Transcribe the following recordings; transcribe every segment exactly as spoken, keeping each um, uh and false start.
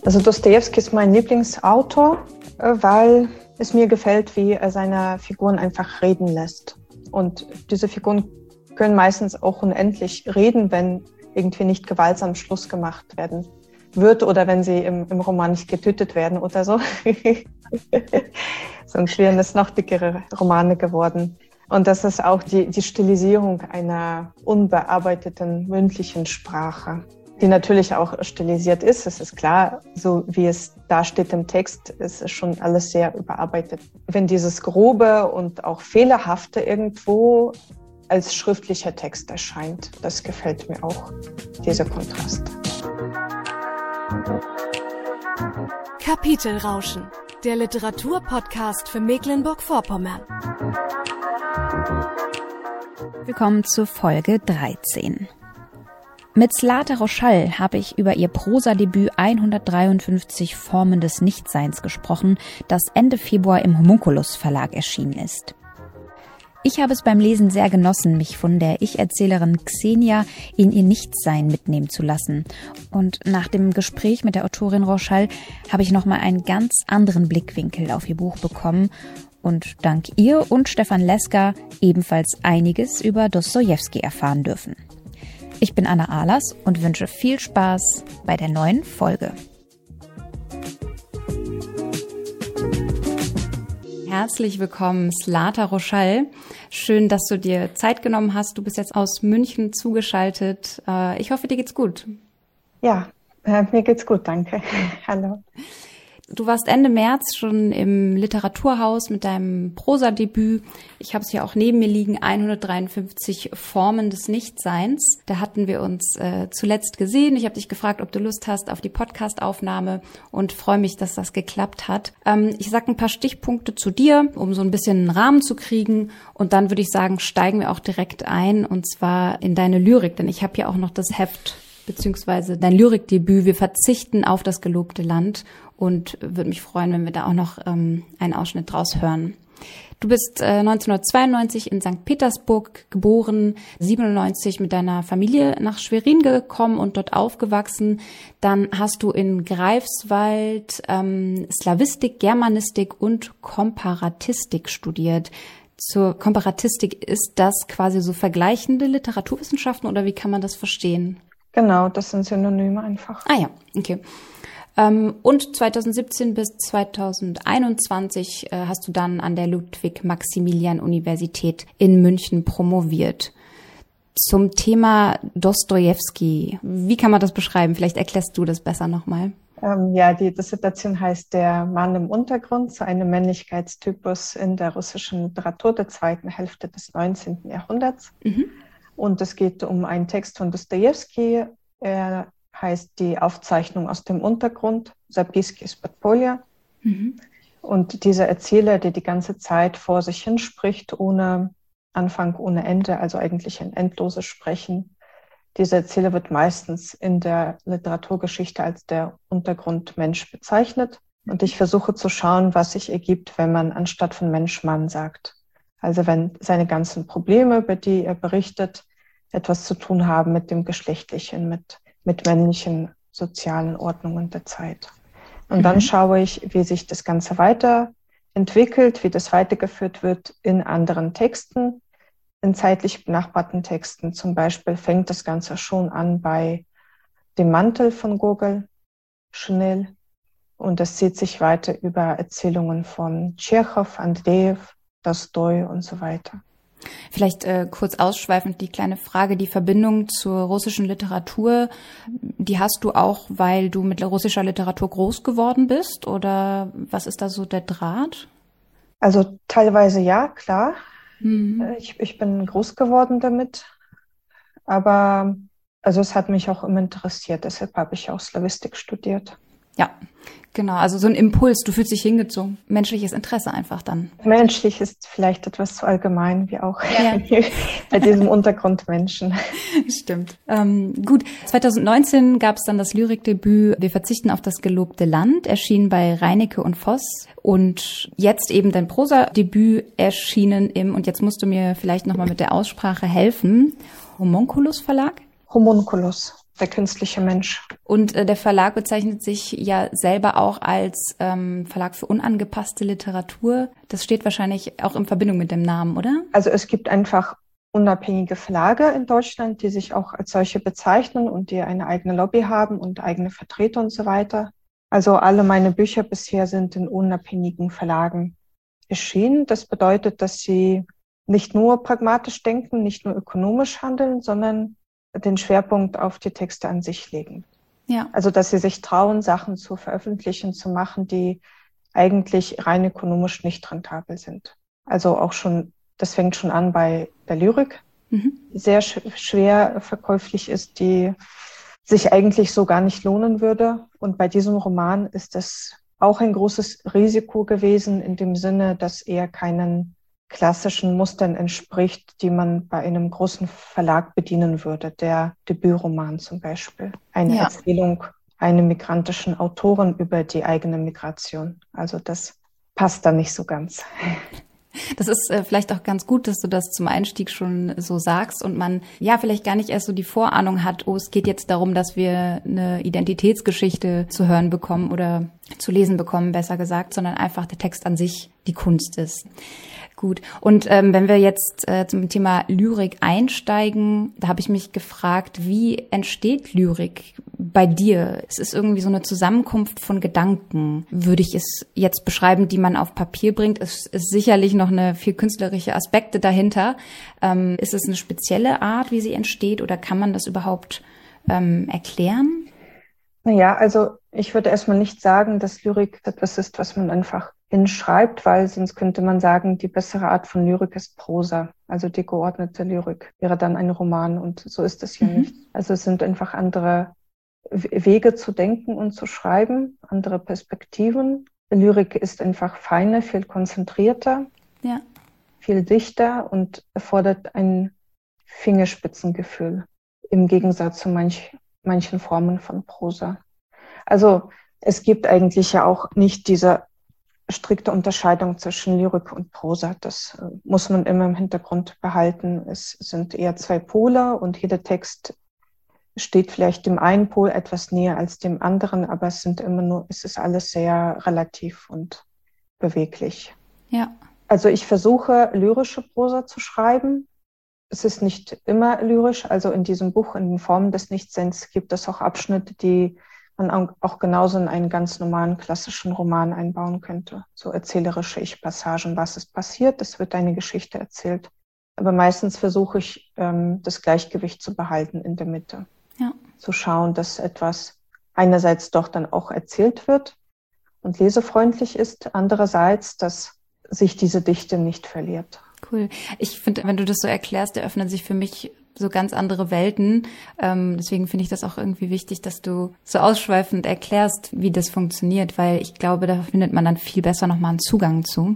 Also Dostojewski ist mein Lieblingsautor, weil es mir gefällt, wie er seine Figuren einfach reden lässt. Und diese Figuren können meistens auch unendlich reden, wenn irgendwie nicht gewaltsam Schluss gemacht werden wird oder wenn sie im, im Roman nicht getötet werden oder so. Sonst wären es noch dickere Romane geworden. Und das ist auch die, die Stilisierung einer unbearbeiteten mündlichen Sprache, die natürlich auch stilisiert ist. Es ist klar, so wie es da steht im Text, ist es schon alles sehr überarbeitet. Wenn dieses Grobe und auch Fehlerhafte irgendwo als schriftlicher Text erscheint, das gefällt mir auch, dieser Kontrast. Kapitelrauschen, der Literaturpodcast für Mecklenburg-Vorpommern. Willkommen zur Folge dreizehn. Mit Zlata Roschall habe ich über ihr Prosadebüt hundertdreiundfünfzig Formen des Nichtseins gesprochen, das Ende Februar im Homunculus Verlag erschienen ist. Ich habe es beim Lesen sehr genossen, mich von der Ich-Erzählerin Xenia in ihr Nichtsein mitnehmen zu lassen. Und nach dem Gespräch mit der Autorin Roschall habe ich nochmal einen ganz anderen Blickwinkel auf ihr Buch bekommen und dank ihr und Stefan Leska ebenfalls einiges über Dostojewski erfahren dürfen. Ich bin Anna Ahlers und wünsche viel Spaß bei der neuen Folge. Herzlich willkommen, Zlata Roschall. Schön, dass du dir Zeit genommen hast. Du bist jetzt aus München zugeschaltet. Ich hoffe, dir geht's gut. Ja, äh, mir geht's gut, danke. Hallo. Du warst Ende März schon im Literaturhaus mit deinem Prosadebüt. Ich habe es hier auch neben mir liegen, hundertdreiundfünfzig Formen des Nichtseins. Da hatten wir uns äh, zuletzt gesehen. Ich habe dich gefragt, ob du Lust hast auf die Podcast-Aufnahme und freue mich, dass das geklappt hat. Ähm, ich sage ein paar Stichpunkte zu dir, um so ein bisschen einen Rahmen zu kriegen. Und dann würde ich sagen, steigen wir auch direkt ein, und zwar in deine Lyrik. Denn ich habe hier auch noch das Heft beziehungsweise dein Lyrikdebüt. Wir verzichten auf das gelobte Land. Und würde mich freuen, wenn wir da auch noch ähm, einen Ausschnitt draus hören. Du bist äh, neunzehnhundertzweiundneunzig in Sankt Petersburg geboren, siebenundneunzig mit deiner Familie nach Schwerin gekommen und dort aufgewachsen. Dann hast du in Greifswald ähm, Slawistik, Germanistik und Komparatistik studiert. Zur Komparatistik, ist das quasi so vergleichende Literaturwissenschaften oder wie kann man das verstehen? Genau, das sind Synonyme einfach. Ah ja, okay. Und zweitausendsiebzehn bis zweitausendeinundzwanzig hast du dann an der Ludwig-Maximilian-Universität in München promoviert. Zum Thema Dostojewski, wie kann man das beschreiben? Vielleicht erklärst du das besser nochmal. Ähm, ja, die Dissertation heißt Der Mann im Untergrund, so ein Männlichkeitstypus in der russischen Literatur der zweiten Hälfte des neunzehnten Jahrhunderts. Mhm. Und es geht um einen Text von Dostojewski. Er heißt die Aufzeichnung aus dem Untergrund, Zapiski iz Podpolya. Mhm. Und dieser Erzähler, der die ganze Zeit vor sich hinspricht, ohne Anfang, ohne Ende, also eigentlich ein endloses Sprechen. Dieser Erzähler wird meistens in der Literaturgeschichte als der Untergrundmensch bezeichnet. Und ich versuche zu schauen, was sich ergibt, wenn man anstatt von Mensch Mann sagt. Also wenn seine ganzen Probleme, über die er berichtet, etwas zu tun haben mit dem Geschlechtlichen, mit mit männlichen sozialen Ordnungen der Zeit. Und mhm. dann schaue ich, wie sich das Ganze weiterentwickelt, wie das weitergeführt wird in anderen Texten, in zeitlich benachbarten Texten. Zum Beispiel fängt das Ganze schon an bei dem Mantel von Gogol, Chanel, und das zieht sich weiter über Erzählungen von Tschechow, Andrejew, Tolstoi und so weiter. Vielleicht äh, kurz ausschweifend die kleine Frage, die Verbindung zur russischen Literatur, die hast du auch, weil du mit russischer Literatur groß geworden bist, oder was ist da so der Draht? Also teilweise ja, klar. Mhm. Ich, ich bin groß geworden damit, aber also es hat mich auch immer interessiert, deshalb habe ich auch Slawistik studiert. Ja, genau, also so ein Impuls, du fühlst dich hingezogen, menschliches Interesse einfach dann. Menschlich ist vielleicht etwas zu allgemein, wie auch ja. bei diesem Untergrundmenschen. Stimmt. Ähm, gut, zweitausendneunzehn gab es dann das Lyrikdebüt Wir verzichten auf das gelobte Land, erschienen bei Reinecke und Voss, und jetzt eben dein Prosadebüt erschienen im, und jetzt musst du mir vielleicht nochmal mit der Aussprache helfen, Homunculus Verlag? Homunculus. der künstliche Mensch. Und äh, der Verlag bezeichnet sich ja selber auch als ähm, Verlag für unangepasste Literatur. Das steht wahrscheinlich auch in Verbindung mit dem Namen, oder? Also es gibt einfach unabhängige Verlage in Deutschland, die sich auch als solche bezeichnen und die eine eigene Lobby haben und eigene Vertreter und so weiter. Also alle meine Bücher bisher sind in unabhängigen Verlagen erschienen. Das bedeutet, dass sie nicht nur pragmatisch denken, nicht nur ökonomisch handeln, sondern den Schwerpunkt auf die Texte an sich legen. Ja. Also dass sie sich trauen, Sachen zu veröffentlichen, zu machen, die eigentlich rein ökonomisch nicht rentabel sind. Also auch schon, das fängt schon an bei der Lyrik, mhm. die sehr sch- schwer verkäuflich ist, die sich eigentlich so gar nicht lohnen würde. Und bei diesem Roman ist das auch ein großes Risiko gewesen, in dem Sinne, dass er keinen klassischen Mustern entspricht, die man bei einem großen Verlag bedienen würde. Der Debütroman zum Beispiel. Eine ja. Erzählung einer migrantischen Autorin über die eigene Migration. Also das passt da nicht so ganz. Das ist äh, vielleicht auch ganz gut, dass du das zum Einstieg schon so sagst und man ja vielleicht gar nicht erst so die Vorahnung hat, oh, es geht jetzt darum, dass wir eine Identitätsgeschichte zu hören bekommen oder zu lesen bekommen, besser gesagt, sondern einfach der Text an sich die Kunst ist. Gut. Und ähm, wenn wir jetzt äh, zum Thema Lyrik einsteigen, da habe ich mich gefragt, wie entsteht Lyrik bei dir? Es ist irgendwie so eine Zusammenkunft von Gedanken, würde ich es jetzt beschreiben, die man auf Papier bringt. Es ist sicherlich noch eine viel künstlerische Aspekte dahinter. Ähm, ist es eine spezielle Art, wie sie entsteht, oder kann man das überhaupt ähm, erklären? Naja, also ich würde erstmal nicht sagen, dass Lyrik etwas ist, was man einfach hinschreibt, weil sonst könnte man sagen, die bessere Art von Lyrik ist Prosa. Also die geordnete Lyrik wäre dann ein Roman, und so ist es ja mhm. nicht. Also es sind einfach andere Wege zu denken und zu schreiben, andere Perspektiven. Lyrik ist einfach feiner, viel konzentrierter, ja. viel dichter und erfordert ein Fingerspitzengefühl im Gegensatz zu manch, manchen Formen von Prosa. Also es gibt eigentlich ja auch nicht diese strikte Unterscheidung zwischen Lyrik und Prosa. Das äh, muss man immer im Hintergrund behalten. Es sind eher zwei Pole und jeder Text steht vielleicht dem einen Pol etwas näher als dem anderen, aber es sind immer nur, es ist alles sehr relativ und beweglich. Ja. Also ich versuche, lyrische Prosa zu schreiben. Es ist nicht immer lyrisch. Also in diesem Buch, in den Formen des Nichtseins, gibt es auch Abschnitte, die man auch genauso in einen ganz normalen klassischen Roman einbauen könnte. So erzählerische Ich-Passagen, was ist passiert, es wird eine Geschichte erzählt. Aber meistens versuche ich, ähm, das Gleichgewicht zu behalten in der Mitte. Ja. Zu schauen, dass etwas einerseits doch dann auch erzählt wird und lesefreundlich ist, andererseits, dass sich diese Dichte nicht verliert. Cool. Ich finde, wenn du das so erklärst, eröffnen sich für mich so ganz andere Welten. Ähm, deswegen finde ich das auch irgendwie wichtig, dass du so ausschweifend erklärst, wie das funktioniert, weil ich glaube, da findet man dann viel besser nochmal einen Zugang zu.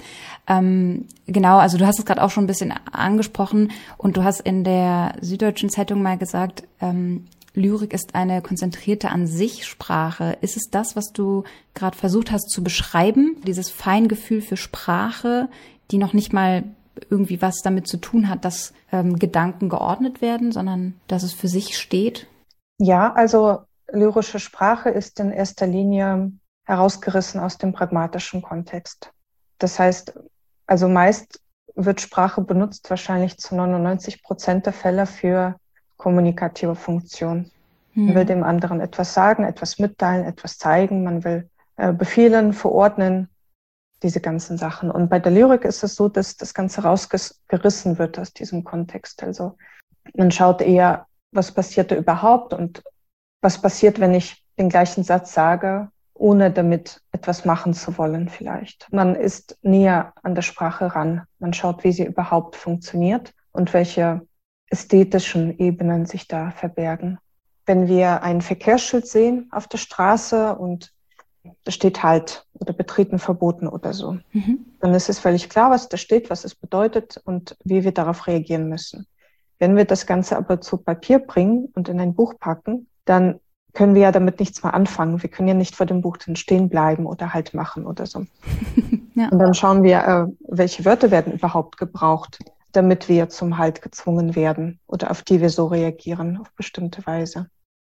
Ähm, genau, also du hast es gerade auch schon ein bisschen angesprochen und du hast in der Süddeutschen Zeitung mal gesagt, ähm, Lyrik ist eine konzentrierte An-sich-Sprache. Ist es das, was du gerade versucht hast zu beschreiben? Dieses Feingefühl für Sprache, die noch nicht mal irgendwie was damit zu tun hat, dass ähm, Gedanken geordnet werden, sondern dass es für sich steht? Ja, also lyrische Sprache ist in erster Linie herausgerissen aus dem pragmatischen Kontext. Das heißt, also meist wird Sprache benutzt, wahrscheinlich zu neunundneunzig Prozent der Fälle für kommunikative Funktion. Hm. Man will dem anderen etwas sagen, etwas mitteilen, etwas zeigen, man will äh, befehlen, verordnen, diese ganzen Sachen. Und bei der Lyrik ist es so, dass das Ganze rausgerissen wird aus diesem Kontext. Also man schaut eher, was passiert da überhaupt und was passiert, wenn ich den gleichen Satz sage, ohne damit etwas machen zu wollen vielleicht. Man ist näher an der Sprache ran. Man schaut, wie sie überhaupt funktioniert und welche ästhetischen Ebenen sich da verbergen. Wenn wir ein Verkehrsschild sehen auf der Straße und da steht Halt oder Betreten verboten oder so, mhm. dann ist es völlig klar, was da steht, was es bedeutet und wie wir darauf reagieren müssen. Wenn wir das Ganze aber zu Papier bringen und in ein Buch packen, dann können wir ja damit nichts mehr anfangen. Wir können ja nicht vor dem Buch dann stehen bleiben oder Halt machen oder so. Ja. Und dann schauen wir, äh, welche Wörter werden überhaupt gebraucht, damit wir zum Halt gezwungen werden oder auf die wir so reagieren, auf bestimmte Weise.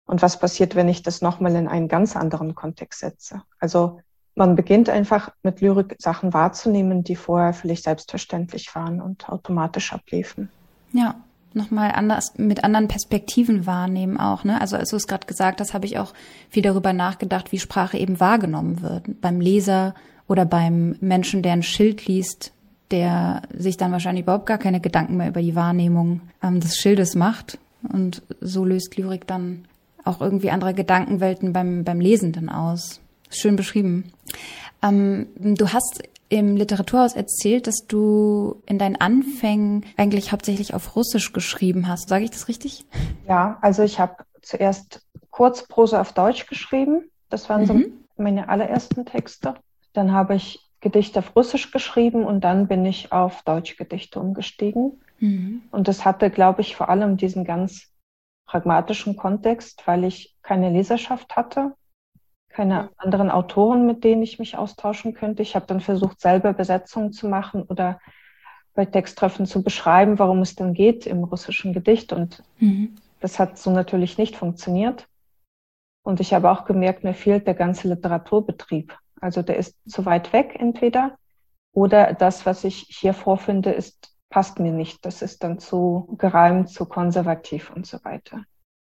Und was passiert, wenn ich das nochmal in einen ganz anderen Kontext setze? Also man beginnt einfach mit Lyrik Sachen wahrzunehmen, die vorher vielleicht selbstverständlich waren und automatisch abliefen. Ja, nochmal anders, mit anderen Perspektiven wahrnehmen auch, ne? Also als du es gerade gesagt hast, habe ich auch viel darüber nachgedacht, wie Sprache eben wahrgenommen wird. Beim Leser oder beim Menschen, der ein Schild liest, der sich dann wahrscheinlich überhaupt gar keine Gedanken mehr über die Wahrnehmung ähm, des Schildes macht. Und so löst Lyrik dann auch irgendwie andere Gedankenwelten beim, beim Lesenden aus. Schön beschrieben. Ähm, du hast im Literaturhaus erzählt, dass du in deinen Anfängen eigentlich hauptsächlich auf Russisch geschrieben hast. Sage ich das richtig? Ja, also ich habe zuerst Kurzprosa auf Deutsch geschrieben. Das waren mhm. so meine allerersten Texte. Dann habe ich Gedichte auf Russisch geschrieben und dann bin ich auf Deutschgedichte umgestiegen. Mhm. Und das hatte, glaube ich, vor allem diesen ganz pragmatischen Kontext, weil ich keine Leserschaft hatte, keine anderen Autoren, mit denen ich mich austauschen könnte. Ich habe dann versucht, selber Besetzungen zu machen oder bei Texttreffen zu beschreiben, worum es denn geht im russischen Gedicht. Und mhm. das hat so natürlich nicht funktioniert. Und ich habe auch gemerkt, mir fehlt der ganze Literaturbetrieb. Also der ist zu weit weg entweder oder das, was ich hier vorfinde, ist, passt mir nicht. Das ist dann zu gereimt, zu konservativ und so weiter.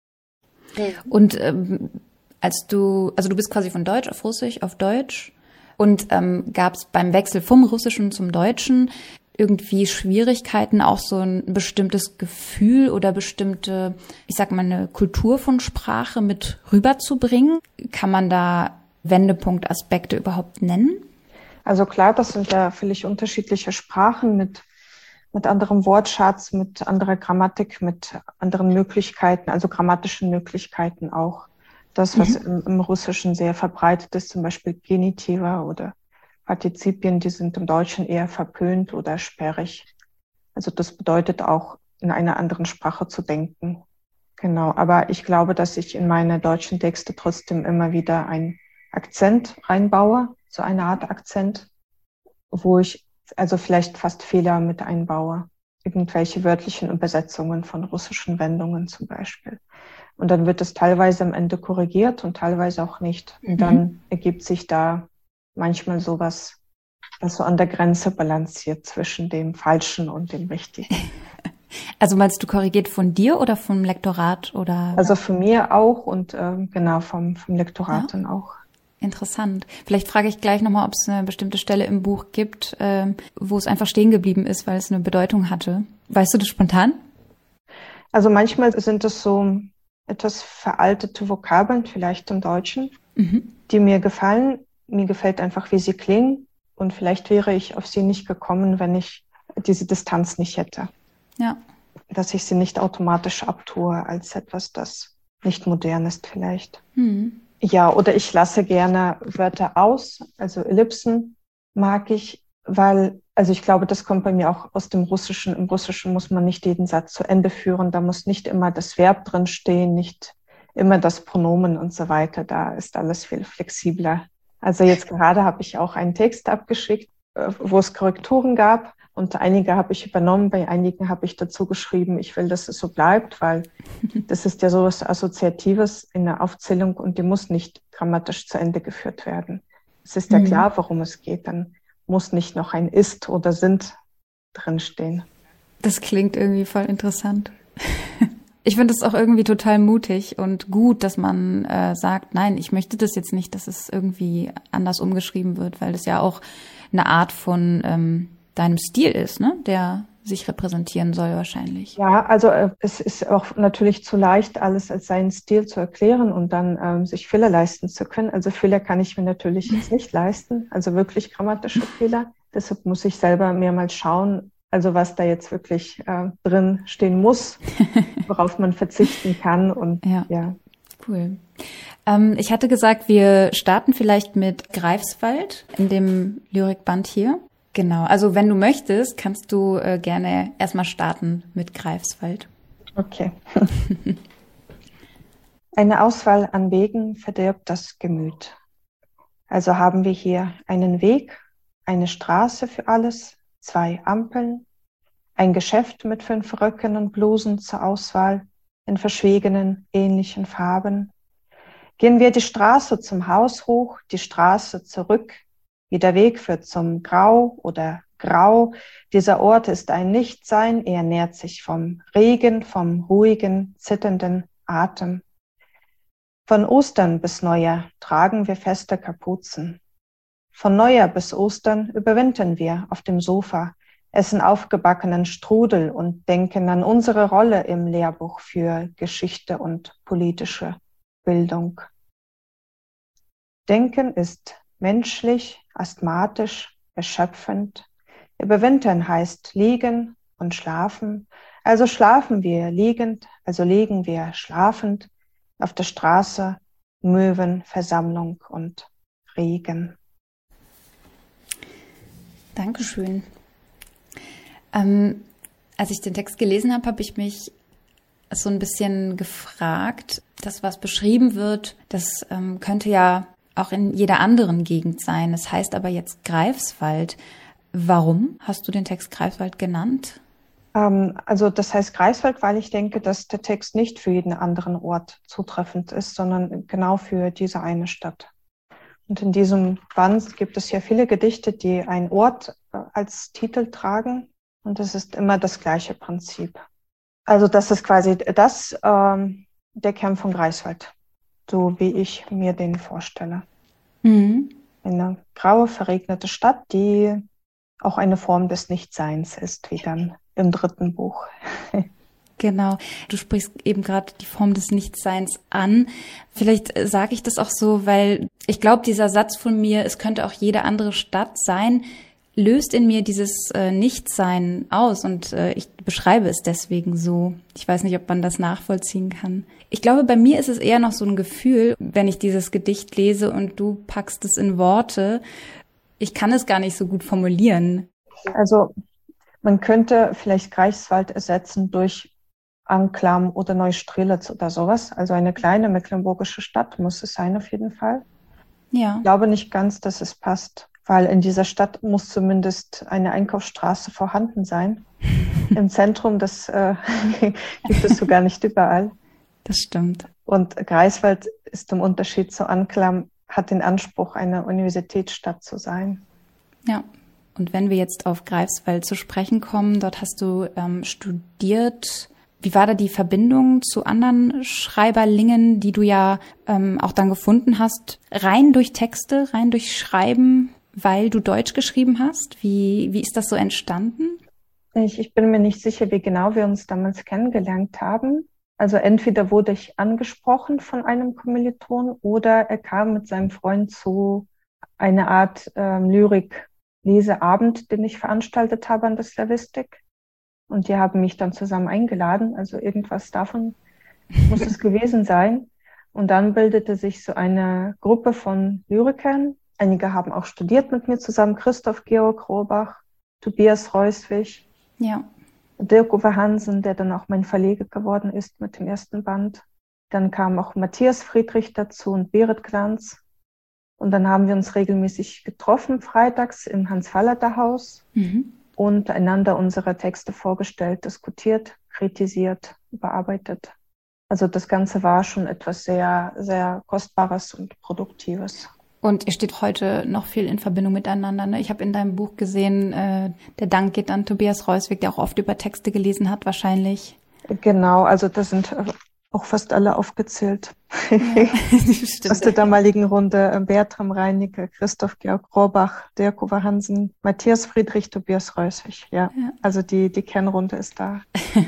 Und ähm, als du, also du bist quasi von Deutsch auf Russisch auf Deutsch und ähm, gab es beim Wechsel vom Russischen zum Deutschen irgendwie Schwierigkeiten, auch so ein bestimmtes Gefühl oder bestimmte, ich sag mal, eine Kultur von Sprache mit rüberzubringen? Kann man da Wendepunktaspekte überhaupt nennen? Also klar, das sind ja völlig unterschiedliche Sprachen mit mit anderem Wortschatz, mit anderer Grammatik, mit anderen Möglichkeiten, also grammatischen Möglichkeiten auch. Das, was mhm. im, im Russischen sehr verbreitet ist, zum Beispiel Genitiva oder Partizipien, die sind im Deutschen eher verpönt oder sperrig. Also das bedeutet auch, in einer anderen Sprache zu denken. Genau, aber ich glaube, dass ich in meine deutschen Texte trotzdem immer wieder einen Akzent reinbaue, so eine Art Akzent, wo ich also vielleicht fast Fehler mit einbaue. Irgendwelche wörtlichen Übersetzungen von russischen Wendungen zum Beispiel. Und dann wird es teilweise am Ende korrigiert und teilweise auch nicht. Und dann mhm. ergibt sich da manchmal sowas, das so an der Grenze balanciert zwischen dem Falschen und dem Richtigen. Also meinst du korrigiert von dir oder vom Lektorat? Oder? Also von mir auch und äh, genau vom, vom Lektorat ja. dann auch. Interessant. Vielleicht frage ich gleich nochmal, ob es eine bestimmte Stelle im Buch gibt, äh, wo es einfach stehen geblieben ist, weil es eine Bedeutung hatte. Weißt du das spontan? Also manchmal sind es so etwas veraltete Vokabeln, vielleicht im Deutschen, mhm. die mir gefallen. Mir gefällt einfach, wie sie klingen. Und vielleicht wäre ich auf sie nicht gekommen, wenn ich diese Distanz nicht hätte. Ja. Dass ich sie nicht automatisch abtue als etwas, das nicht modern ist vielleicht. Mhm. Ja, oder ich lasse gerne Wörter aus, also Ellipsen mag ich, weil, also ich glaube, das kommt bei mir auch aus dem Russischen. Im Russischen muss man nicht jeden Satz zu Ende führen, da muss nicht immer das Verb drin stehen, nicht immer das Pronomen und so weiter, da ist alles viel flexibler. Also jetzt gerade habe ich auch einen Text abgeschickt, wo es Korrekturen gab. Und einige habe ich übernommen, bei einigen habe ich dazu geschrieben, ich will, dass es so bleibt, weil das ist ja so was Assoziatives in der Aufzählung und die muss nicht grammatisch zu Ende geführt werden. Es ist ja mhm. klar, worum es geht, dann muss nicht noch ein ist oder sind drinstehen. Das klingt irgendwie voll interessant. Ich finde es auch irgendwie total mutig und gut, dass man äh, sagt, nein, ich möchte das jetzt nicht, dass es irgendwie anders umgeschrieben wird, weil das ja auch eine Art von ähm, deinem Stil ist, ne, der sich repräsentieren soll wahrscheinlich. Ja, also äh, es ist auch natürlich zu leicht, alles als seinen Stil zu erklären und dann ähm, sich Fehler leisten zu können. Also Fehler kann ich mir natürlich jetzt nicht leisten, also wirklich grammatische Fehler. Deshalb muss ich selber mehrmals schauen, also was da jetzt wirklich äh, drin stehen muss, worauf man verzichten kann. Und ja, ja. Cool. Ähm, ich hatte gesagt, wir starten vielleicht mit Greifswald in dem Lyrikband hier. Genau, also wenn du möchtest, kannst du äh, gerne erstmal starten mit Greifswald. Okay. Eine Auswahl an Wegen verdirbt das Gemüt. Also haben wir hier einen Weg, eine Straße für alles, zwei Ampeln, ein Geschäft mit fünf Röcken und Blusen zur Auswahl, in verschwiegenen, ähnlichen Farben. Gehen wir die Straße zum Haus hoch, die Straße zurück, wie der Weg führt zum Grau oder Grau. Dieser Ort ist ein Nichtsein, er nährt sich vom Regen, vom ruhigen, zitternden Atem. Von Ostern bis Neujahr tragen wir feste Kapuzen. Von Neujahr bis Ostern überwintern wir auf dem Sofa, essen aufgebackenen Strudel und denken an unsere Rolle im Lehrbuch für Geschichte und politische Bildung. Denken ist menschlich, asthmatisch, erschöpfend. Überwintern heißt liegen und schlafen. Also schlafen wir liegend, also liegen wir schlafend auf der Straße, Möwen, Versammlung und Regen. Dankeschön. Ähm, als ich den Text gelesen habe, habe ich mich so ein bisschen gefragt, das, was beschrieben wird, das ähm, könnte ja auch in jeder anderen Gegend sein. Das heißt aber jetzt Greifswald. Warum hast du den Text Greifswald genannt? Ähm, also das heißt Greifswald, weil ich denke, dass der Text nicht für jeden anderen Ort zutreffend ist, sondern genau für diese eine Stadt. Und in diesem Band gibt es ja viele Gedichte, die einen Ort äh, als Titel tragen. Und das ist immer das gleiche Prinzip. Also das ist quasi das, ähm, der Kern von Greifswald, so wie ich mir den vorstelle. Mhm. Eine graue, verregnete Stadt, die auch eine Form des Nichtseins ist, wie dann im dritten Buch. Genau, du sprichst eben gerade die Form des Nichtseins an. Vielleicht sage ich das auch so, weil ich glaube, dieser Satz von mir, es könnte auch jede andere Stadt sein, löst in mir dieses äh, Nichtsein aus und äh, ich beschreibe es deswegen so. Ich weiß nicht, ob man das nachvollziehen kann. Ich glaube, bei mir ist es eher noch so ein Gefühl, wenn ich dieses Gedicht lese und du packst es in Worte. Ich kann es gar nicht so gut formulieren. Also man könnte vielleicht Greifswald ersetzen durch Anklam oder Neustrelitz oder sowas. Also eine kleine mecklenburgische Stadt muss es sein auf jeden Fall. Ja. Ich glaube nicht ganz, dass es passt, weil in dieser Stadt muss zumindest eine Einkaufsstraße vorhanden sein. Im Zentrum, das äh, gibt es sogar nicht überall. Das stimmt. Und Greifswald ist im Unterschied zu Anklam, hat den Anspruch, eine Universitätsstadt zu sein. Ja. Und wenn wir jetzt auf Greifswald zu sprechen kommen, dort hast du ähm, studiert. Wie war da die Verbindung zu anderen Schreiberlingen, die du ja ähm, auch dann gefunden hast? Rein durch Texte, rein durch Schreiben, weil du Deutsch geschrieben hast? Wie, wie ist das so entstanden? Ich, ich bin mir nicht sicher, wie genau wir uns damals kennengelernt haben. Also entweder wurde ich angesprochen von einem Kommiliton oder er kam mit seinem Freund zu einer Art ähm, Lyrik-Leseabend, den ich veranstaltet habe an der Slavistik. Und die haben mich dann zusammen eingeladen. Also irgendwas davon muss es gewesen sein. Und dann bildete sich so eine Gruppe von Lyrikern. Einige haben auch studiert mit mir zusammen. Christoph Georg Rohrbach, Tobias Reuswig, ja. Dirk-Uwe Hansen, der dann auch mein Verleger geworden ist mit dem ersten Band. Dann kam auch Matthias Friedrich dazu und Berit Glanz. Und dann haben wir uns regelmäßig getroffen, freitags im Hans-Fallada-Haus. Mhm. Und einander unsere Texte vorgestellt, diskutiert, kritisiert, überarbeitet. Also das Ganze war schon etwas sehr, sehr Kostbares und Produktives. Und ihr steht heute noch viel in Verbindung miteinander, ne? Ich habe in deinem Buch gesehen, äh, der Dank geht an Tobias Reuswig, der auch oft über Texte gelesen hat wahrscheinlich. Genau, also das sind auch fast alle aufgezählt. Ja, aus der damaligen Runde Bertram Reinicke, Christoph Georg Rohrbach, Dirk-Uwe Hansen, Matthias Friedrich, Tobias Reuswig. Ja, ja. Also die, die Kernrunde ist da.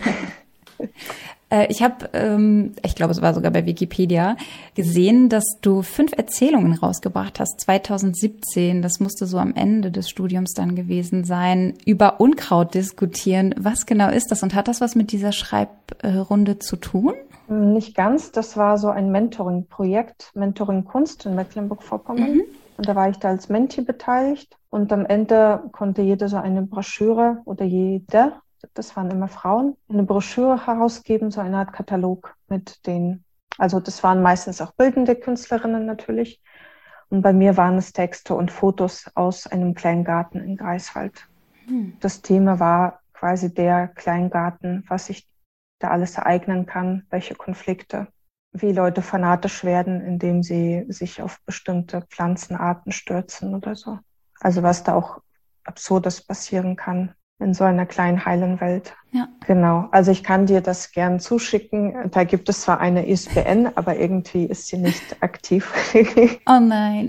Ich habe, ähm, ich glaube, es war sogar bei Wikipedia, gesehen, dass du fünf Erzählungen rausgebracht hast, zwanzig siebzehn. Das musste so am Ende des Studiums dann gewesen sein. Über Unkraut diskutieren. Was genau ist das und hat das was mit dieser Schreibrunde zu tun? Nicht ganz. Das war so ein Mentoring-Projekt, Mentoring Kunst in Mecklenburg-Vorpommern. Mhm. Und da war ich da als Menti beteiligt. Und am Ende konnte jeder so eine Broschüre oder jeder, das waren immer Frauen, eine Broschüre herausgeben, so eine Art Katalog mit den, also das waren meistens auch bildende Künstlerinnen natürlich. Und bei mir waren es Texte und Fotos aus einem Kleingarten in Greifswald. Hm. Das Thema war quasi der Kleingarten, was ich da alles ereignen kann, welche Konflikte, wie Leute fanatisch werden, indem sie sich auf bestimmte Pflanzenarten stürzen oder so. Also was da auch Absurdes passieren kann in so einer kleinen heilen Welt. Ja. Genau. Also ich kann dir das gern zuschicken. Da gibt es zwar eine I S B N, aber irgendwie ist sie nicht aktiv. Oh nein.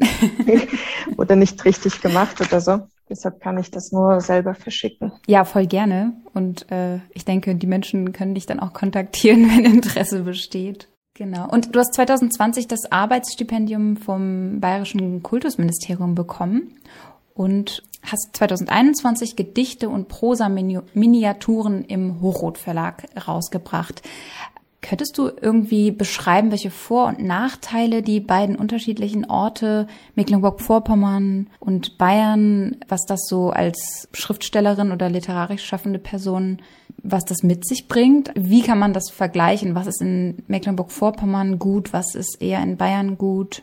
Oder nicht richtig gemacht oder so. Deshalb kann ich das nur selber verschicken. Ja, voll gerne. Und äh, ich denke, die Menschen können dich dann auch kontaktieren, wenn Interesse besteht. Genau. Und du hast zwanzig zwanzig das Arbeitsstipendium vom Bayerischen Kultusministerium bekommen und hast zwanzig einundzwanzig Gedichte und Prosa-Miniaturen im Hochrot Verlag rausgebracht. Könntest du irgendwie beschreiben, welche Vor- und Nachteile die beiden unterschiedlichen Orte, Mecklenburg-Vorpommern und Bayern, was das so als Schriftstellerin oder literarisch schaffende Person, was das mit sich bringt? Wie kann man das vergleichen? Was ist in Mecklenburg-Vorpommern gut? Was ist eher in Bayern gut?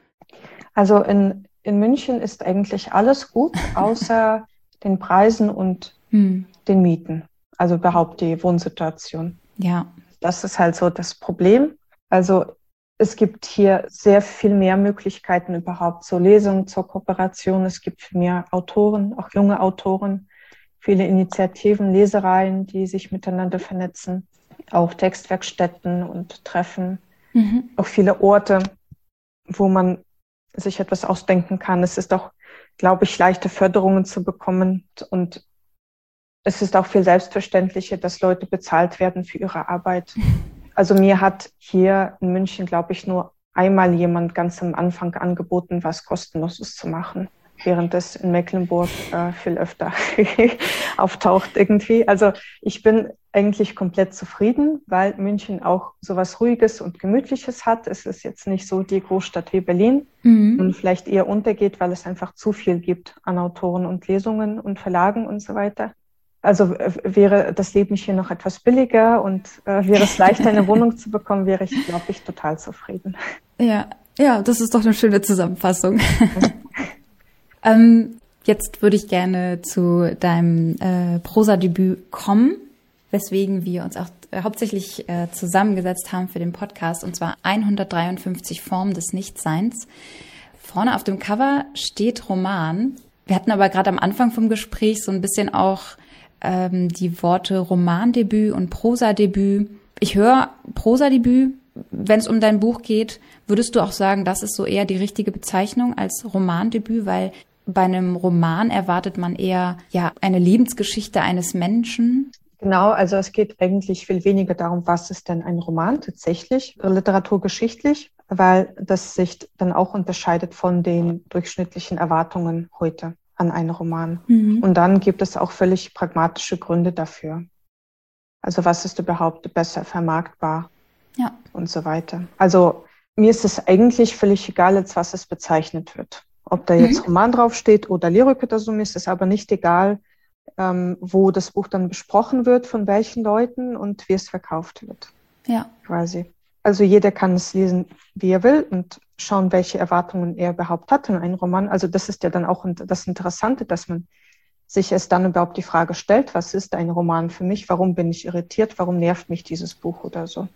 Also in, in München ist eigentlich alles gut, außer den Preisen und hm. den Mieten. Also überhaupt die Wohnsituation. Ja. Das ist halt so das Problem. Also es gibt hier sehr viel mehr Möglichkeiten überhaupt zur Lesung, zur Kooperation. Es gibt viel mehr Autoren, auch junge Autoren, viele Initiativen, Lesereien, die sich miteinander vernetzen, auch Textwerkstätten und Treffen, mhm. auch viele Orte, wo man sich etwas ausdenken kann. Es ist auch, glaube ich, leichter Förderungen zu bekommen und es ist auch viel selbstverständlicher, dass Leute bezahlt werden für ihre Arbeit. Also mir hat hier in München, glaube ich, nur einmal jemand ganz am Anfang angeboten, was Kostenloses zu machen, während es in Mecklenburg äh, viel öfter auftaucht irgendwie. Also ich bin eigentlich komplett zufrieden, weil München auch sowas Ruhiges und Gemütliches hat. Es ist jetzt nicht so die Großstadt wie Berlin mhm. und vielleicht eher untergeht, weil es einfach zu viel gibt an Autoren und Lesungen und Verlagen und so weiter. Also äh, wäre das Leben hier noch etwas billiger und äh, wäre es leichter, eine Wohnung zu bekommen, wäre ich, glaube ich, total zufrieden. Ja, ja, das ist doch eine schöne Zusammenfassung. ähm, jetzt würde ich gerne zu deinem äh, Prosadebüt kommen, weswegen wir uns auch äh, hauptsächlich äh, zusammengesetzt haben für den Podcast, und zwar hundertdreiundfünfzig Formen des Nichtseins. Vorne auf dem Cover steht Roman. Wir hatten aber gerade am Anfang vom Gespräch so ein bisschen auch ähm, die Worte Romandebüt und Prosadebüt. Ich höre Prosadebüt, wenn es um dein Buch geht. Würdest du auch sagen, das ist so eher die richtige Bezeichnung als Romandebüt, weil bei einem Roman erwartet man eher ja eine Lebensgeschichte eines Menschen? Genau, also es geht eigentlich viel weniger darum, was ist denn ein Roman tatsächlich, literaturgeschichtlich, weil das sich dann auch unterscheidet von den durchschnittlichen Erwartungen heute an einen Roman. Mhm. Und dann gibt es auch völlig pragmatische Gründe dafür. Also was ist überhaupt besser vermarktbar ja. und so weiter. Also mir ist es eigentlich völlig egal, als was es bezeichnet wird. Ob da jetzt mhm. Roman draufsteht oder Lyrik oder so, mir ist es aber nicht egal, ähm, wo das Buch dann besprochen wird, von welchen Leuten und wie es verkauft wird. Ja. Quasi. Also jeder kann es lesen, wie er will und schauen, welche Erwartungen er überhaupt hat in einen Roman. Also das ist ja dann auch das Interessante, dass man sich erst dann überhaupt die Frage stellt, was ist ein Roman für mich? Warum bin ich irritiert? Warum nervt mich dieses Buch oder so?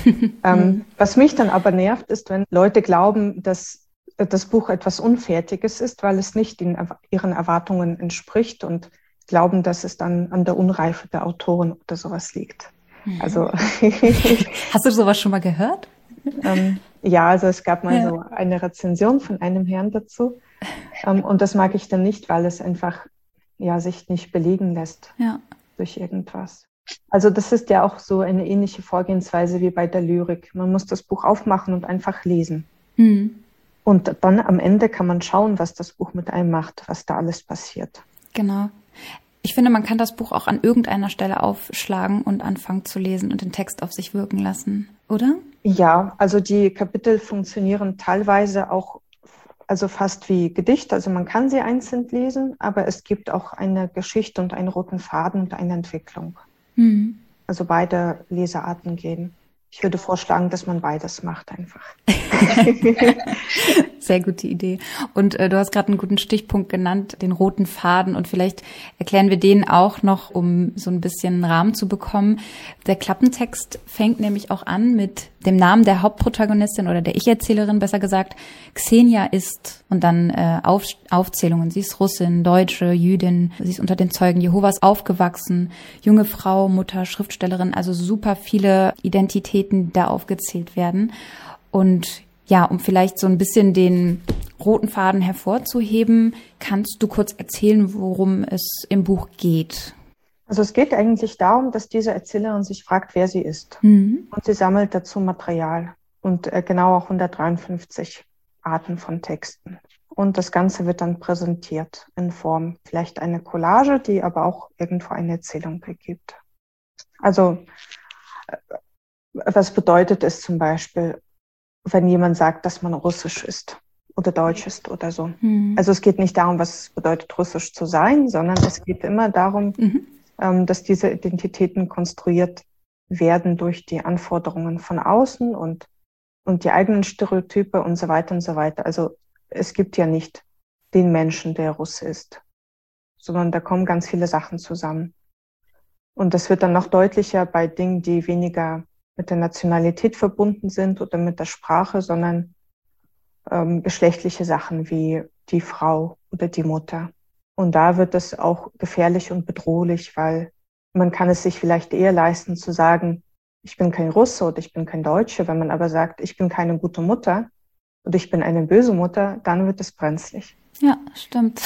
ähm, was mich dann aber nervt, ist, wenn Leute glauben, dass das Buch etwas Unfertiges ist, weil es nicht in ihren Erwartungen entspricht und glauben, dass es dann an der Unreife der Autoren oder sowas liegt. Also hast du sowas schon mal gehört? ähm, ja, also es gab mal ja. so eine Rezension von einem Herrn dazu ähm, und das mag ich dann nicht, weil es einfach ja sich nicht belegen lässt ja. durch irgendwas. Also das ist ja auch so eine ähnliche Vorgehensweise wie bei der Lyrik. Man muss das Buch aufmachen und einfach lesen. Mhm. Und dann am Ende kann man schauen, was das Buch mit einem macht, was da alles passiert. Genau. Ich finde, man kann das Buch auch an irgendeiner Stelle aufschlagen und anfangen zu lesen und den Text auf sich wirken lassen, oder? Ja, also die Kapitel funktionieren teilweise auch also fast wie Gedicht. Also man kann sie einzeln lesen, aber es gibt auch eine Geschichte und einen roten Faden und eine Entwicklung. Mhm. Also beide Lesearten gehen. Ich würde vorschlagen, dass man beides macht einfach. Sehr gute Idee. Und äh, du hast gerade einen guten Stichpunkt genannt, den roten Faden. Und vielleicht erklären wir den auch noch, um so ein bisschen einen Rahmen zu bekommen. Der Klappentext fängt nämlich auch an mit dem Namen der Hauptprotagonistin oder der Ich-Erzählerin, besser gesagt. Xenia ist und dann äh, Auf, Aufzählungen. Sie ist Russin, Deutsche, Jüdin. Sie ist unter den Zeugen Jehovas aufgewachsen. Junge Frau, Mutter, Schriftstellerin. Also super viele Identitäten, die da aufgezählt werden. Und ja, um vielleicht so ein bisschen den roten Faden hervorzuheben, kannst du kurz erzählen, worum es im Buch geht? Also es geht eigentlich darum, dass diese Erzählerin sich fragt, wer sie ist. Mhm. Und sie sammelt dazu Material und äh, genauer hundertdreiundfünfzig Arten von Texten. Und das Ganze wird dann präsentiert in Form vielleicht eine Collage, die aber auch irgendwo eine Erzählung ergibt. Also äh, was bedeutet es zum Beispiel, wenn jemand sagt, dass man Russisch ist oder Deutsch ist oder so. Mhm. Also es geht nicht darum, was es bedeutet, Russisch zu sein, sondern es geht immer darum, mhm. ähm, dass diese Identitäten konstruiert werden durch die Anforderungen von außen und, und die eigenen Stereotype und so weiter und so weiter. Also es gibt ja nicht den Menschen, der Russe ist, sondern da kommen ganz viele Sachen zusammen. Und das wird dann noch deutlicher bei Dingen, die weniger mit der Nationalität verbunden sind oder mit der Sprache, sondern ähm, geschlechtliche Sachen wie die Frau oder die Mutter. Und da wird es auch gefährlich und bedrohlich, weil man kann es sich vielleicht eher leisten zu sagen, ich bin kein Russe oder ich bin kein Deutscher. Wenn man aber sagt, ich bin keine gute Mutter oder ich bin eine böse Mutter, dann wird es brenzlig. Ja, stimmt.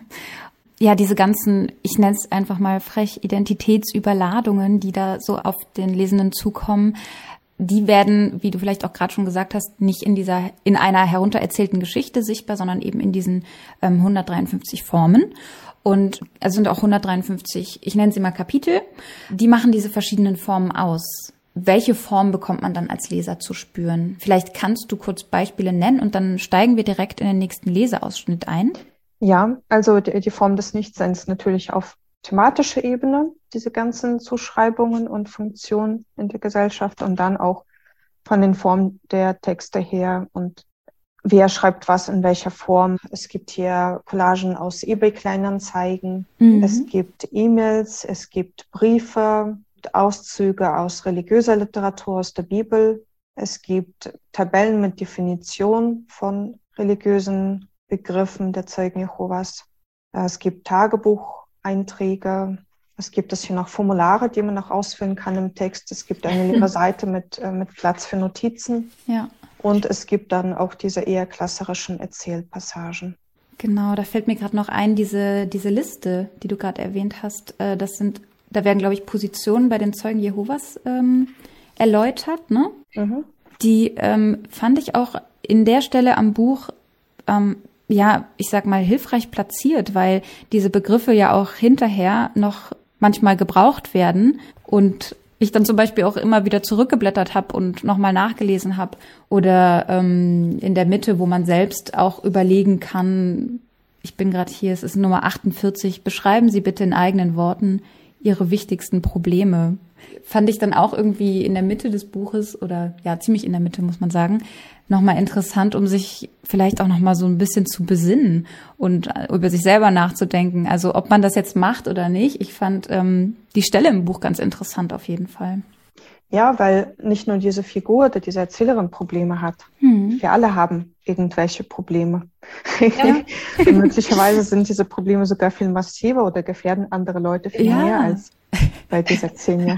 Ja, diese ganzen, ich nenne es einfach mal frech, Identitätsüberladungen, die da so auf den Lesenden zukommen, die werden, wie du vielleicht auch gerade schon gesagt hast, nicht in dieser, in einer heruntererzählten Geschichte sichtbar, sondern eben in diesen ähm, hundertdreiundfünfzig Formen. Und es sind auch hundertdreiundfünfzig, ich nenne sie mal Kapitel, die machen diese verschiedenen Formen aus. Welche Form bekommt man dann als Leser zu spüren? Vielleicht kannst du kurz Beispiele nennen und dann steigen wir direkt in den nächsten Leseausschnitt ein. Ja, also die, die Form des Nichtseins natürlich auf thematischer Ebene, diese ganzen Zuschreibungen und Funktionen in der Gesellschaft und dann auch von den Formen der Texte her und wer schreibt was in welcher Form. Es gibt hier Collagen aus eBay-Kleinanzeigen, mhm. es gibt E-Mails, es gibt Briefe, Auszüge aus religiöser Literatur, aus der Bibel. Es gibt Tabellen mit Definition von religiösen Begriffen der Zeugen Jehovas. Es gibt Tagebucheinträge. Es gibt es hier noch Formulare, die man noch ausfüllen kann im Text. Es gibt eine leere Seite mit, äh, mit Platz für Notizen. Ja. Und es gibt dann auch diese eher klasserischen Erzählpassagen. Genau, da fällt mir gerade noch ein, diese, diese Liste, die du gerade erwähnt hast. Äh, das sind, da werden, glaube ich, Positionen bei den Zeugen Jehovas ähm, erläutert, ne? Mhm. Die ähm, fand ich auch in der Stelle am Buch ähm, ja, ich sag mal, hilfreich platziert, weil diese Begriffe ja auch hinterher noch manchmal gebraucht werden und ich dann zum Beispiel auch immer wieder zurückgeblättert habe und nochmal nachgelesen habe oder ähm, in der Mitte, wo man selbst auch überlegen kann, ich bin gerade hier, es ist Nummer achtundvierzig, beschreiben Sie bitte in eigenen Worten Ihre wichtigsten Probleme. Fand ich dann auch irgendwie in der Mitte des Buches oder ja, ziemlich in der Mitte, muss man sagen, nochmal interessant, um sich vielleicht auch nochmal so ein bisschen zu besinnen und über sich selber nachzudenken. Also ob man das jetzt macht oder nicht. Ich fand ähm, die Stelle im Buch ganz interessant auf jeden Fall. Ja, weil nicht nur diese Figur oder diese Erzählerin Probleme hat. Hm. Wir alle haben irgendwelche Probleme. Ja. Und möglicherweise sind diese Probleme sogar viel massiver oder gefährden andere Leute viel ja. mehr als bei dieser Xenia.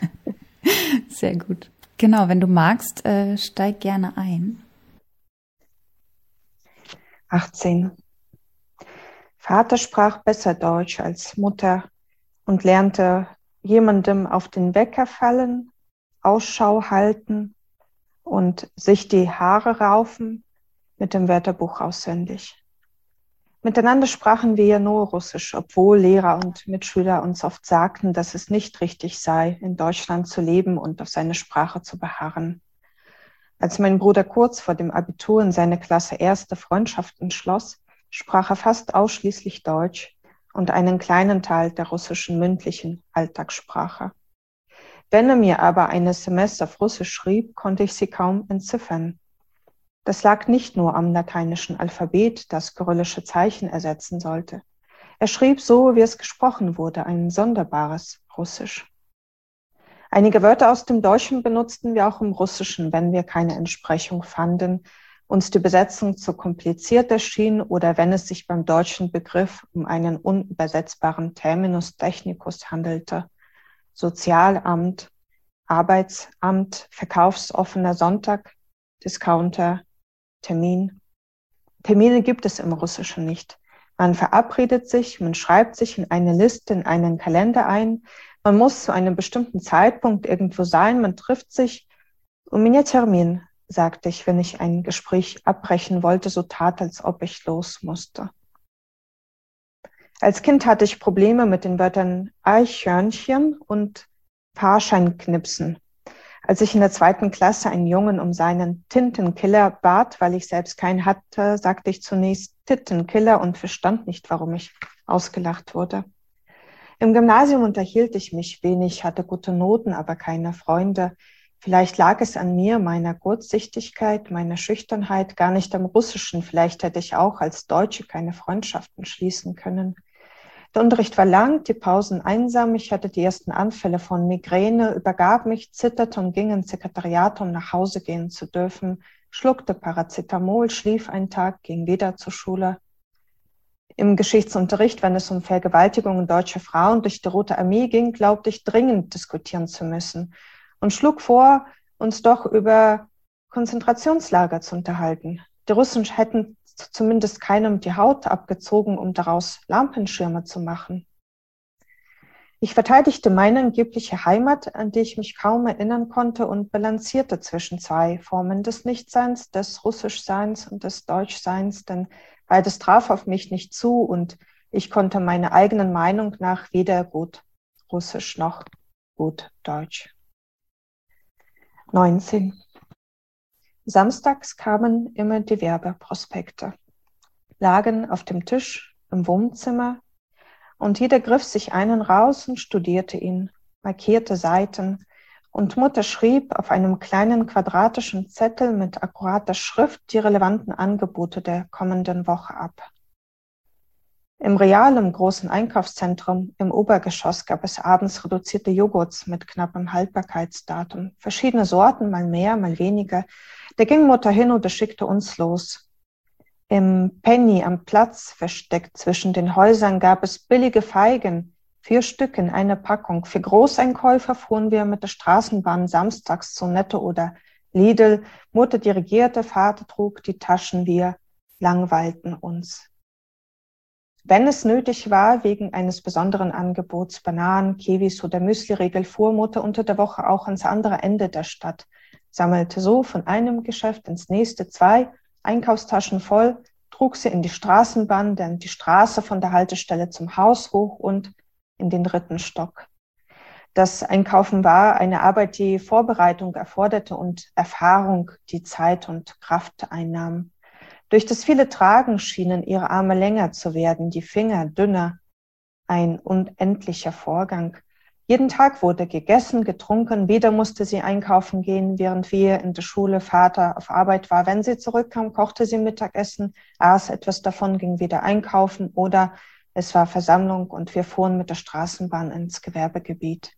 Sehr gut. Genau, wenn du magst, äh, steig gerne ein. achtzehn. Vater sprach besser Deutsch als Mutter und lernte jemandem auf den Wecker fallen, Ausschau halten und sich die Haare raufen mit dem Wörterbuch auswendig. Miteinander sprachen wir ja nur Russisch, obwohl Lehrer und Mitschüler uns oft sagten, dass es nicht richtig sei, in Deutschland zu leben und auf seine Sprache zu beharren. Als mein Bruder kurz vor dem Abitur in seine Klasse erste Freundschaften schloss, sprach er fast ausschließlich Deutsch und einen kleinen Teil der russischen mündlichen Alltagssprache. Wenn er mir aber eine S M S auf Russisch schrieb, konnte ich sie kaum entziffern. Das lag nicht nur am lateinischen Alphabet, das kyrillische Zeichen ersetzen sollte. Er schrieb so, wie es gesprochen wurde, ein sonderbares Russisch. Einige Wörter aus dem Deutschen benutzten wir auch im Russischen, wenn wir keine Entsprechung fanden, uns die Besetzung zu kompliziert erschien oder wenn es sich beim deutschen Begriff um einen unübersetzbaren Terminus technicus handelte. Sozialamt, Arbeitsamt, verkaufsoffener Sonntag, Discounter, Termin. Termine gibt es im Russischen nicht. Man verabredet sich, man schreibt sich in eine Liste, in einen Kalender ein. Man muss zu einem bestimmten Zeitpunkt irgendwo sein. Man trifft sich. У меня термин, sagte ich, wenn ich ein Gespräch abbrechen wollte, so tat, als ob ich los musste. Als Kind hatte ich Probleme mit den Wörtern Eichhörnchen und Fahrscheinknipsen. Als ich in der zweiten Klasse einen Jungen um seinen Tintenkiller bat, weil ich selbst keinen hatte, sagte ich zunächst Tintenkiller und verstand nicht, warum ich ausgelacht wurde. Im Gymnasium unterhielt ich mich wenig, hatte gute Noten, aber keine Freunde. Vielleicht lag es an mir, meiner Kurzsichtigkeit, meiner Schüchternheit, gar nicht am Russischen. Vielleicht hätte ich auch als Deutsche keine Freundschaften schließen können. Der Unterricht war lang, die Pausen einsam. Ich hatte die ersten Anfälle von Migräne, übergab mich, zitterte und ging ins Sekretariat, um nach Hause gehen zu dürfen, schluckte Paracetamol, schlief einen Tag, ging wieder zur Schule. Im Geschichtsunterricht, wenn es um Vergewaltigungen deutscher Frauen durch die Rote Armee ging, glaubte ich dringend diskutieren zu müssen und schlug vor, uns doch über Konzentrationslager zu unterhalten. Die Russen hätten zumindest keinem die Haut abgezogen, um daraus Lampenschirme zu machen. Ich verteidigte meine angebliche Heimat, an die ich mich kaum erinnern konnte, und balancierte zwischen zwei Formen des Nichtseins, des Russischseins und des Deutschseins, denn beides traf auf mich nicht zu und ich konnte meiner eigenen Meinung nach weder gut Russisch noch gut Deutsch. neunzehn. Samstags kamen immer die Werbeprospekte, lagen auf dem Tisch im Wohnzimmer und jeder griff sich einen raus und studierte ihn, markierte Seiten und Mutter schrieb auf einem kleinen quadratischen Zettel mit akkurater Schrift die relevanten Angebote der kommenden Woche ab. Im Real, im großen Einkaufszentrum, im Obergeschoss gab es abends reduzierte Joghurts mit knappem Haltbarkeitsdatum. Verschiedene Sorten, mal mehr, mal weniger. Da ging Mutter hin oder schickte uns los. Im Penny am Platz, versteckt zwischen den Häusern, gab es billige Feigen, vier Stück in einer Packung. Für Großeinkäufer fuhren wir mit der Straßenbahn samstags zu Netto oder Lidl. Mutter dirigierte, Vater trug die Taschen, wir langweilten uns. Wenn es nötig war, wegen eines besonderen Angebots, Bananen, Kiwis oder Müsliriegel, fuhr Mutter unter der Woche auch ans andere Ende der Stadt, sammelte so von einem Geschäft ins nächste zwei Einkaufstaschen voll, trug sie in die Straßenbahn, dann die Straße von der Haltestelle zum Haus hoch und in den dritten Stock. Das Einkaufen war eine Arbeit, die Vorbereitung erforderte und Erfahrung, die Zeit und Kraft einnahm. Durch das viele Tragen schienen ihre Arme länger zu werden, die Finger dünner. Ein unendlicher Vorgang. Jeden Tag wurde gegessen, getrunken, wieder musste sie einkaufen gehen, während wir in der Schule, Vater auf Arbeit war. Wenn sie zurückkam, kochte sie Mittagessen, aß etwas davon, ging wieder einkaufen oder es war Versammlung und wir fuhren mit der Straßenbahn ins Gewerbegebiet.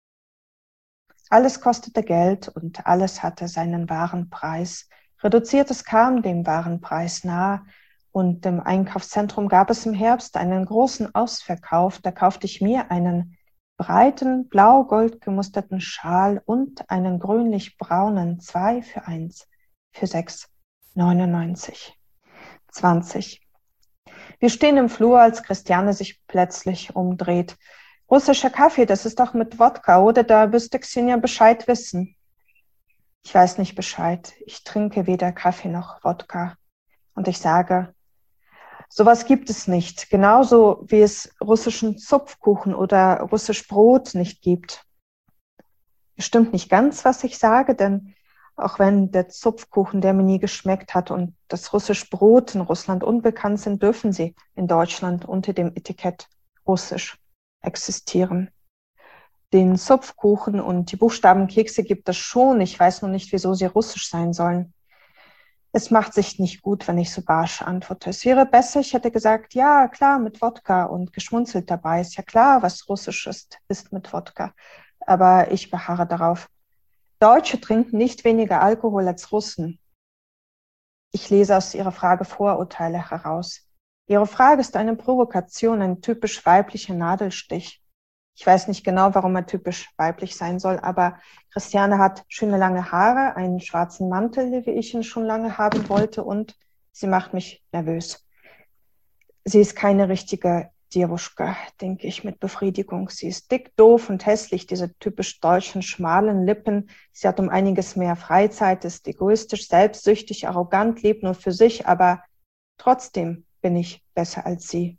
Alles kostete Geld und alles hatte seinen wahren Preis. Reduziertes kam dem wahren Preis nahe und im Einkaufszentrum gab es im Herbst einen großen Ausverkauf. Da kaufte ich mir einen breiten, blau-gold gemusterten Schal und einen grünlich-braunen, zwei für eins, für sechs neunundneunzig. zwanzig. Wir stehen im Flur, als Christiane sich plötzlich umdreht. Russischer Kaffee, das ist doch mit Wodka, oder? Da müsste Xenia Bescheid wissen. Ich weiß nicht Bescheid. Ich trinke weder Kaffee noch Wodka. Und ich sage, sowas gibt es nicht. Genauso wie es russischen Zupfkuchen oder russisch Brot nicht gibt. Stimmt nicht ganz, was ich sage, denn auch wenn der Zupfkuchen, der mir nie geschmeckt hat, und das russisch Brot in Russland unbekannt sind, dürfen sie in Deutschland unter dem Etikett russisch existieren. Den Zupfkuchen und die Buchstabenkekse gibt es schon. Ich weiß nur nicht, wieso sie russisch sein sollen. Es macht sich nicht gut, wenn ich so barsch antworte. Es wäre besser, ich hätte gesagt, ja, klar, mit Wodka und geschmunzelt dabei. Ist ja klar, was Russisch ist, ist mit Wodka. Aber ich beharre darauf. Deutsche trinken nicht weniger Alkohol als Russen. Ich lese aus Ihrer Frage Vorurteile heraus. Ihre Frage ist eine Provokation, ein typisch weiblicher Nadelstich. Ich weiß nicht genau, warum er typisch weiblich sein soll, aber Christiane hat schöne lange Haare, einen schwarzen Mantel, wie ich ihn schon lange haben wollte, und sie macht mich nervös. Sie ist keine richtige Dievuschka, denke ich mit Befriedigung. Sie ist dick, doof und hässlich, diese typisch deutschen schmalen Lippen. Sie hat um einiges mehr Freizeit, ist egoistisch, selbstsüchtig, arrogant, lebt nur für sich, aber trotzdem bin ich besser als sie.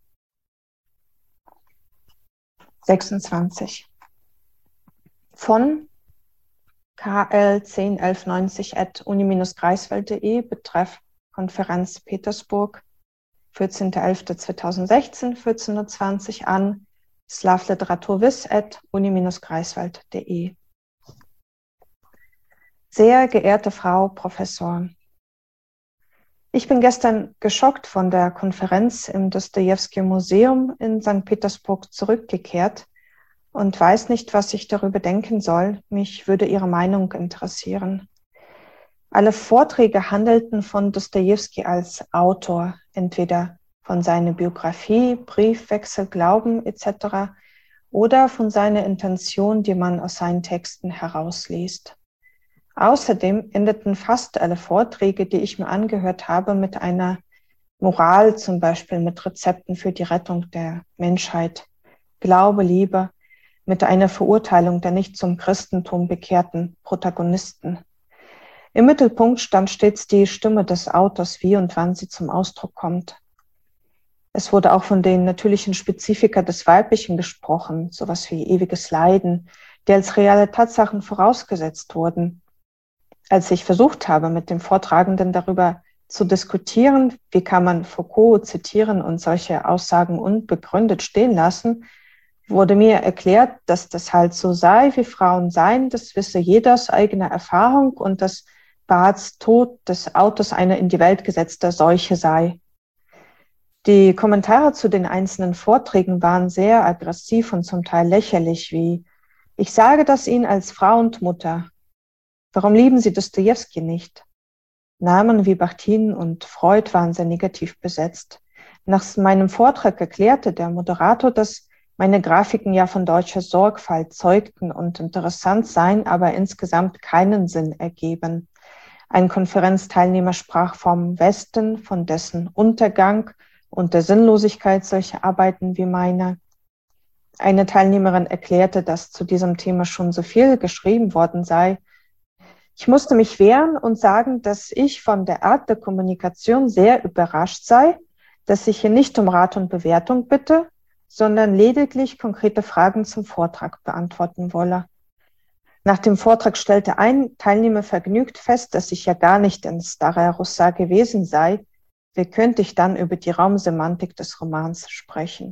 sechsundzwanzig. Von k l zehn elf neunzig at uni greifswald punkt de, betreff Konferenz Petersburg, vierzehnter elfter zweitausendsechzehn, vierzehn Uhr zwanzig an slavliteraturwiss at uni greifswald punkt de. Sehr geehrte Frau Professor, ich bin gestern geschockt von der Konferenz im Dostojewski-Museum in Sankt Petersburg zurückgekehrt und weiß nicht, was ich darüber denken soll. Mich würde Ihre Meinung interessieren. Alle Vorträge handelten von Dostojewski als Autor, entweder von seiner Biografie, Briefwechsel, Glauben et cetera oder von seiner Intention, die man aus seinen Texten herausliest. Außerdem endeten fast alle Vorträge, die ich mir angehört habe, mit einer Moral, zum Beispiel mit Rezepten für die Rettung der Menschheit, Glaube, Liebe, mit einer Verurteilung der nicht zum Christentum bekehrten Protagonisten. Im Mittelpunkt stand stets die Stimme des Autors, wie und wann sie zum Ausdruck kommt. Es wurde auch von den natürlichen Spezifika des Weiblichen gesprochen, sowas wie ewiges Leiden, die als reale Tatsachen vorausgesetzt wurden. Als ich versucht habe, mit dem Vortragenden darüber zu diskutieren, wie kann man Foucault zitieren und solche Aussagen unbegründet stehen lassen, wurde mir erklärt, dass das halt so sei, wie Frauen seien, das wisse jeder aus eigener Erfahrung und dass Barths Tod des Autors eine in die Welt gesetzte Seuche sei. Die Kommentare zu den einzelnen Vorträgen waren sehr aggressiv und zum Teil lächerlich, wie: Ich sage das Ihnen als Frau und Mutter. Warum lieben Sie Dostojewski nicht? Namen wie Bakhtin und Freud waren sehr negativ besetzt. Nach meinem Vortrag erklärte der Moderator, dass meine Grafiken ja von deutscher Sorgfalt zeugten und interessant seien, aber insgesamt keinen Sinn ergeben. Ein Konferenzteilnehmer sprach vom Westen, von dessen Untergang und der Sinnlosigkeit solcher Arbeiten wie meine. Eine Teilnehmerin erklärte, dass zu diesem Thema schon so viel geschrieben worden sei. Ich musste mich wehren und sagen, dass ich von der Art der Kommunikation sehr überrascht sei, dass ich hier nicht um Rat und Bewertung bitte, sondern lediglich konkrete Fragen zum Vortrag beantworten wolle. Nach dem Vortrag stellte ein Teilnehmer vergnügt fest, dass ich ja gar nicht in Stara Russa gewesen sei. Wie könnte ich dann über die Raumsemantik des Romans sprechen?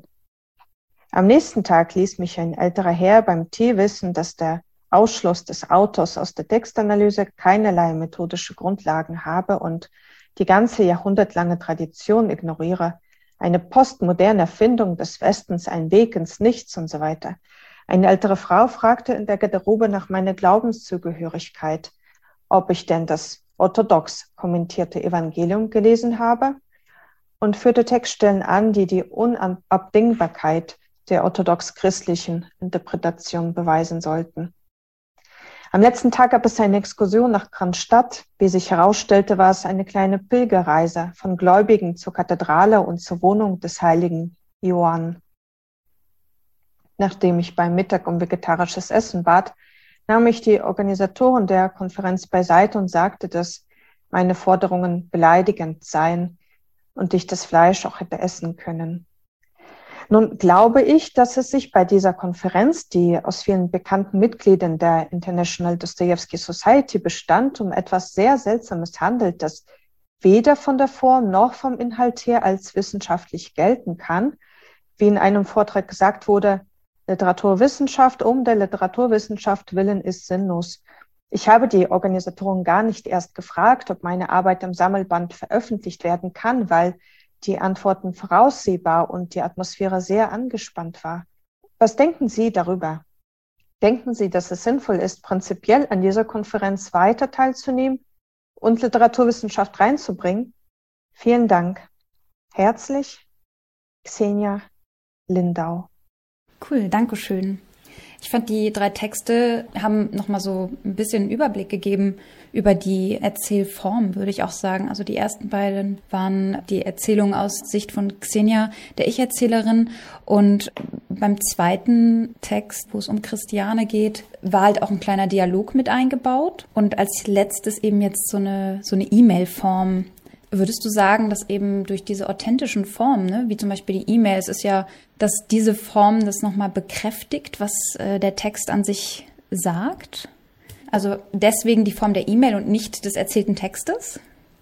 Am nächsten Tag ließ mich ein älterer Herr beim Tee wissen, dass der Ausschluss des Autors aus der Textanalyse keinerlei methodische Grundlagen habe und die ganze jahrhundertlange Tradition ignoriere, eine postmoderne Erfindung des Westens, ein Weg ins Nichts und so weiter. Eine ältere Frau fragte in der Garderobe nach meiner Glaubenszugehörigkeit, ob ich denn das orthodox kommentierte Evangelium gelesen habe, und führte Textstellen an, die die Unabdingbarkeit der orthodox-christlichen Interpretation beweisen sollten. Am letzten Tag gab es eine Exkursion nach Kronstadt. Wie sich herausstellte, war es eine kleine Pilgerreise von Gläubigen zur Kathedrale und zur Wohnung des heiligen Johann. Nachdem ich beim Mittag um vegetarisches Essen bat, nahm ich die Organisatoren der Konferenz beiseite und sagte, dass meine Forderungen beleidigend seien und ich das Fleisch auch hätte essen können. Nun glaube ich, dass es sich bei dieser Konferenz, die aus vielen bekannten Mitgliedern der International Dostoevsky Society bestand, um etwas sehr Seltsames handelt, das weder von der Form noch vom Inhalt her als wissenschaftlich gelten kann. Wie in einem Vortrag gesagt wurde, Literaturwissenschaft um der Literaturwissenschaft willen ist sinnlos. Ich habe die Organisatoren gar nicht erst gefragt, ob meine Arbeit im Sammelband veröffentlicht werden kann, weil die Antworten voraussehbar und die Atmosphäre sehr angespannt war. Was denken Sie darüber? Denken Sie, dass es sinnvoll ist, prinzipiell an dieser Konferenz weiter teilzunehmen und Literaturwissenschaft reinzubringen? Vielen Dank. Herzlich, Xenia Lindau. Cool, danke schön. Ich fand, die drei Texte haben nochmal so ein bisschen einen Überblick gegeben über die Erzählform, würde ich auch sagen. Also die ersten beiden waren die Erzählung aus Sicht von Xenia, der Ich-Erzählerin. Und beim zweiten Text, wo es um Christiane geht, war halt auch ein kleiner Dialog mit eingebaut. Und als letztes eben jetzt so eine, so eine E-Mail-Form. Würdest du sagen, dass eben durch diese authentischen Formen, ne, wie zum Beispiel die E-Mail, es ist ja, dass diese Form das nochmal bekräftigt, was äh, der Text an sich sagt? Also deswegen die Form der E-Mail und nicht des erzählten Textes?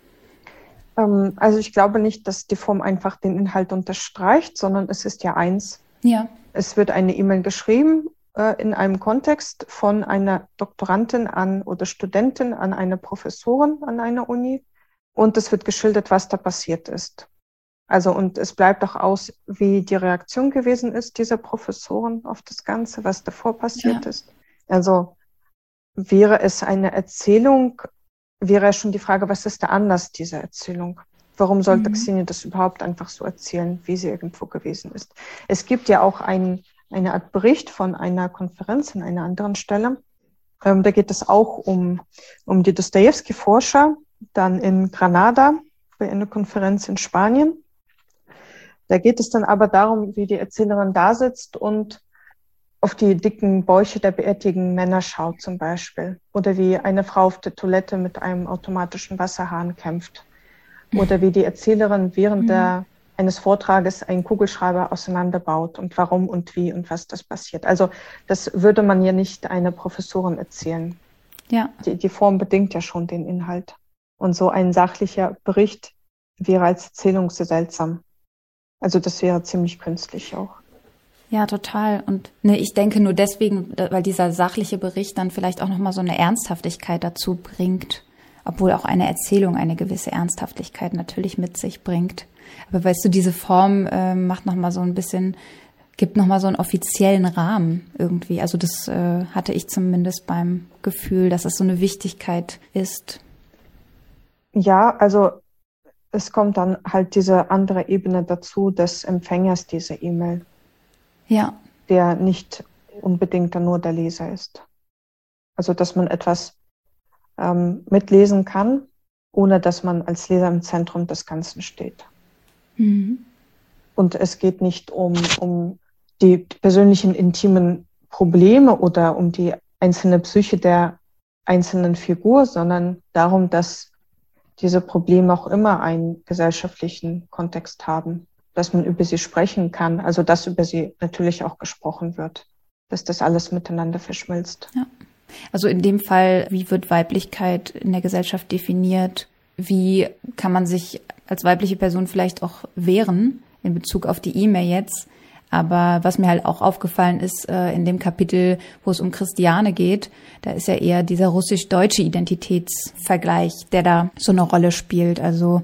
Ähm, also ich glaube nicht, dass die Form einfach den Inhalt unterstreicht, sondern es ist ja eins. Ja. Es wird eine E-Mail geschrieben äh, in einem Kontext von einer Doktorandin an oder Studentin an eine Professorin an einer Uni. Und es wird geschildert, was da passiert ist. Also, und es bleibt auch aus, wie die Reaktion gewesen ist, dieser Professoren auf das Ganze, was davor passiert ja. ist. Also, wäre es eine Erzählung, wäre schon die Frage, was ist der Anlass dieser Erzählung? Warum sollte mhm. Xenia das überhaupt einfach so erzählen, wie sie irgendwo gewesen ist? Es gibt ja auch ein, eine Art Bericht von einer Konferenz an einer anderen Stelle. Ähm, da geht es auch um, um die Dostojewski-Forscher, dann in Granada bei einer Konferenz in Spanien. Da geht es dann aber darum, wie die Erzählerin da sitzt und auf die dicken Bäuche der bärtigen Männer schaut zum Beispiel. Oder wie eine Frau auf der Toilette mit einem automatischen Wasserhahn kämpft. Oder wie die Erzählerin während mhm. der, eines Vortrages einen Kugelschreiber auseinanderbaut und warum und wie und was das passiert. Also das würde man ja nicht einer Professorin erzählen. Ja. Die, die Form bedingt ja schon den Inhalt. Und so ein sachlicher Bericht wäre als Erzählung sehr seltsam. Also das wäre ziemlich künstlich auch. Ja, total. Und ne, ich denke nur deswegen, weil dieser sachliche Bericht dann vielleicht auch nochmal so eine Ernsthaftigkeit dazu bringt. Obwohl auch eine Erzählung eine gewisse Ernsthaftigkeit natürlich mit sich bringt. Aber weißt du, diese Form äh, macht nochmal so ein bisschen, gibt nochmal so einen offiziellen Rahmen irgendwie. Also das äh, hatte ich zumindest beim Gefühl, dass es so eine Wichtigkeit ist. Ja, also es kommt dann halt diese andere Ebene dazu des Empfängers dieser E-Mail. Ja. Der nicht unbedingt dann nur der Leser ist. Also dass man etwas ähm, mitlesen kann, ohne dass man als Leser im Zentrum des Ganzen steht. Mhm. Und es geht nicht um, um die persönlichen, intimen Probleme oder um die einzelne Psyche der einzelnen Figur, sondern darum, dass diese Probleme auch immer einen gesellschaftlichen Kontext haben, dass man über sie sprechen kann, also dass über sie natürlich auch gesprochen wird, dass das alles miteinander verschmilzt. Ja. Also in dem Fall, wie wird Weiblichkeit in der Gesellschaft definiert? Wie kann man sich als weibliche Person vielleicht auch wehren in Bezug auf die E-Mail jetzt? Aber was mir halt auch aufgefallen ist, äh, in dem Kapitel, wo es um Christiane geht, da ist ja eher dieser russisch-deutsche Identitätsvergleich, der da so eine Rolle spielt. Also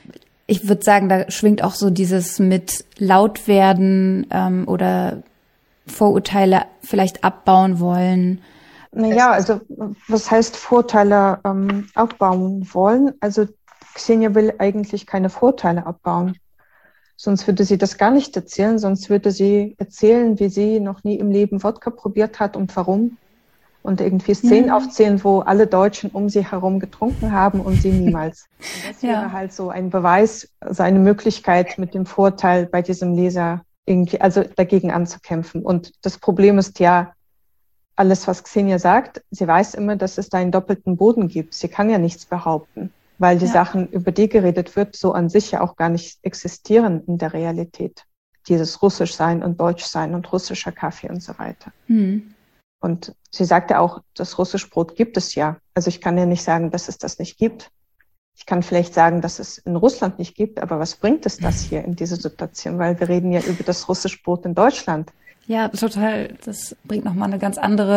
ich würde sagen, da schwingt auch so dieses mit laut werden ähm, oder Vorurteile vielleicht abbauen wollen. Naja, also was heißt Vorteile ähm, abbauen wollen? Also Xenia will eigentlich keine Vorteile abbauen. Sonst würde sie das gar nicht erzählen, sonst würde sie erzählen, wie sie noch nie im Leben Wodka probiert hat und warum. Und irgendwie Szenen ja. aufzählen, wo alle Deutschen um sie herum getrunken haben und sie niemals. Und das ja. wäre halt so ein Beweis, seine Möglichkeit mit dem Vorteil bei diesem Leser irgendwie, also dagegen anzukämpfen. Und das Problem ist ja, alles, was Xenia sagt, sie weiß immer, dass es da einen doppelten Boden gibt. Sie kann ja nichts behaupten, weil die ja. Sachen, über die geredet wird, so an sich ja auch gar nicht existieren in der Realität. Dieses Russischsein und Deutschsein und russischer Kaffee und so weiter. Hm. Und sie sagt ja auch, das Russischbrot gibt es ja. Also ich kann ja nicht sagen, dass es das nicht gibt. Ich kann vielleicht sagen, dass es in Russland nicht gibt, aber was bringt es das hier in dieser Situation? Weil wir reden ja über das Russischbrot in Deutschland. Ja, total. Das bringt nochmal eine ganz andere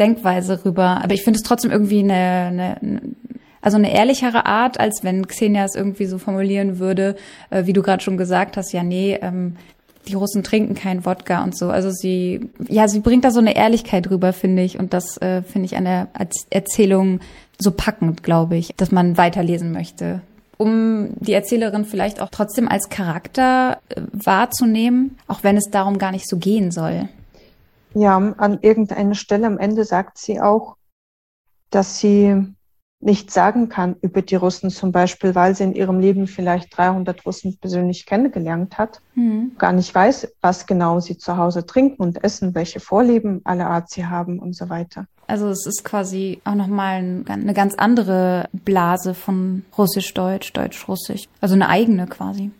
Denkweise rüber. Aber ich finde es trotzdem irgendwie eine, eine, also eine ehrlichere Art, als wenn Xenia es irgendwie so formulieren würde, äh, wie du gerade schon gesagt hast, ja, nee, ähm, die Russen trinken keinen Wodka und so. Also sie, ja, sie bringt da so eine Ehrlichkeit rüber, finde ich. Und das äh, finde ich an der Erzählung so packend, glaube ich, dass man weiterlesen möchte. Um die Erzählerin vielleicht auch trotzdem als Charakter äh, wahrzunehmen, auch wenn es darum gar nicht so gehen soll. Ja, an irgendeiner Stelle am Ende sagt sie auch, dass sie nichts sagen kann über die Russen, zum Beispiel, weil sie in ihrem Leben vielleicht dreihundert Russen persönlich kennengelernt hat, mhm. gar nicht weiß, was genau sie zu Hause trinken und essen, welche Vorlieben aller Art sie haben und so weiter. Also es ist quasi auch nochmal eine ganz andere Blase von Russisch-Deutsch, Deutsch-Russisch, also eine eigene quasi.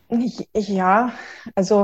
Ja, also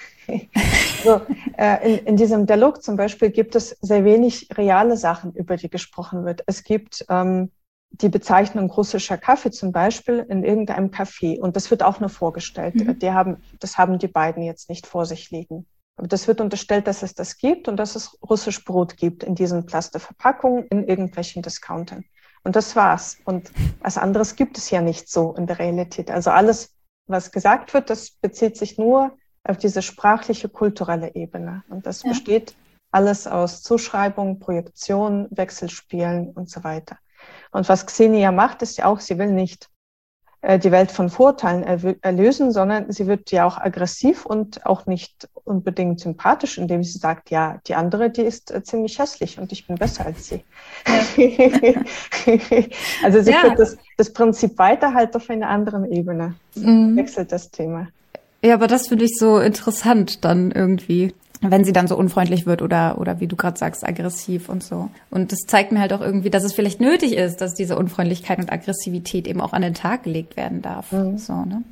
So, äh, in, in diesem Dialog zum Beispiel gibt es sehr wenig reale Sachen, über die gesprochen wird. Es gibt ähm, die Bezeichnung russischer Kaffee zum Beispiel in irgendeinem Café und das wird auch nur vorgestellt. Mhm. Die haben, das haben die beiden jetzt nicht vor sich liegen. Aber das wird unterstellt, dass es das gibt und dass es russisch Brot gibt in diesen Plastikverpackungen in irgendwelchen Discountern. Und das war's. Und was anderes gibt es ja nicht so in der Realität. Also alles, was gesagt wird, das bezieht sich nur auf diese sprachliche, kulturelle Ebene. Und das ja. besteht alles aus Zuschreibung, Projektion, Wechselspielen und so weiter. Und was Xenia macht, ist ja auch, sie will nicht äh, die Welt von Vorurteilen erw- erlösen, sondern sie wird ja auch aggressiv und auch nicht unbedingt sympathisch, indem sie sagt, ja, die andere, die ist äh, ziemlich hässlich und ich bin besser als sie. Ja. Also sie ja. führt das, das Prinzip weiter halt auf einer anderen Ebene. Mhm. Wechselt das Thema. Ja, aber das finde ich so interessant dann irgendwie, wenn sie dann so unfreundlich wird oder oder wie du gerade sagst, aggressiv und so. Und das zeigt mir halt auch irgendwie, dass es vielleicht nötig ist, dass diese Unfreundlichkeit und Aggressivität eben auch an den Tag gelegt werden darf. Mhm. So, ne?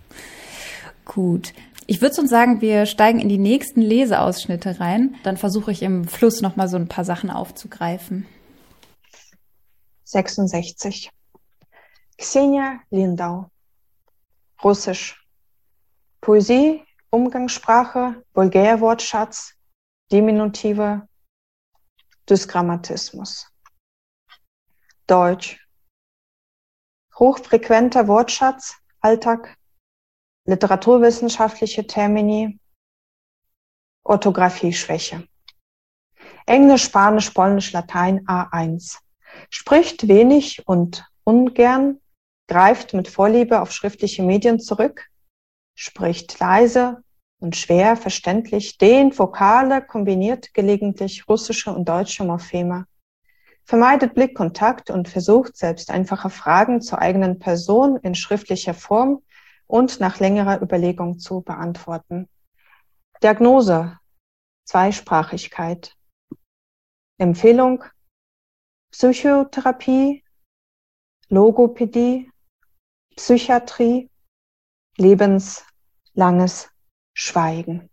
Gut. Ich würde sonst sagen, wir steigen in die nächsten Leseausschnitte rein. Dann versuche ich im Fluss nochmal so ein paar Sachen aufzugreifen. sechsundsechzig. Xenia Lindau. Russisch. Poesie, Umgangssprache, Vulgärwortschatz, Diminutive, Dysgrammatismus. Deutsch. Hochfrequenter Wortschatz, Alltag, literaturwissenschaftliche Termini, Orthographieschwäche. Englisch, Spanisch, Polnisch, Latein A eins. Spricht wenig und ungern, greift mit Vorliebe auf schriftliche Medien zurück, spricht leise und schwer verständlich, dehnt Vokale, kombiniert gelegentlich russische und deutsche Morpheme, vermeidet Blickkontakt und versucht selbst einfache Fragen zur eigenen Person in schriftlicher Form und nach längerer Überlegung zu beantworten. Diagnose: Zweisprachigkeit. Empfehlung: Psychotherapie, Logopädie, Psychiatrie, lebenslanges Schweigen.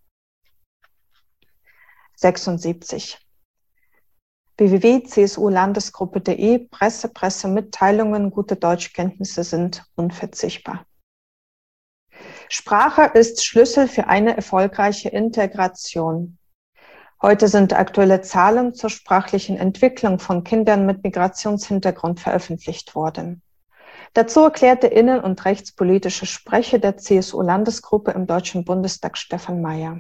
sechsundsiebzig. w w w punkt c s u landesgruppe punkt d e Presse, Pressemitteilungen, gute Deutschkenntnisse sind unverzichtbar. Sprache ist Schlüssel für eine erfolgreiche Integration. Heute sind aktuelle Zahlen zur sprachlichen Entwicklung von Kindern mit Migrationshintergrund veröffentlicht worden. Dazu erklärte innen- und rechtspolitische Sprecher der C S U-Landesgruppe im Deutschen Bundestag Stefan Mayer.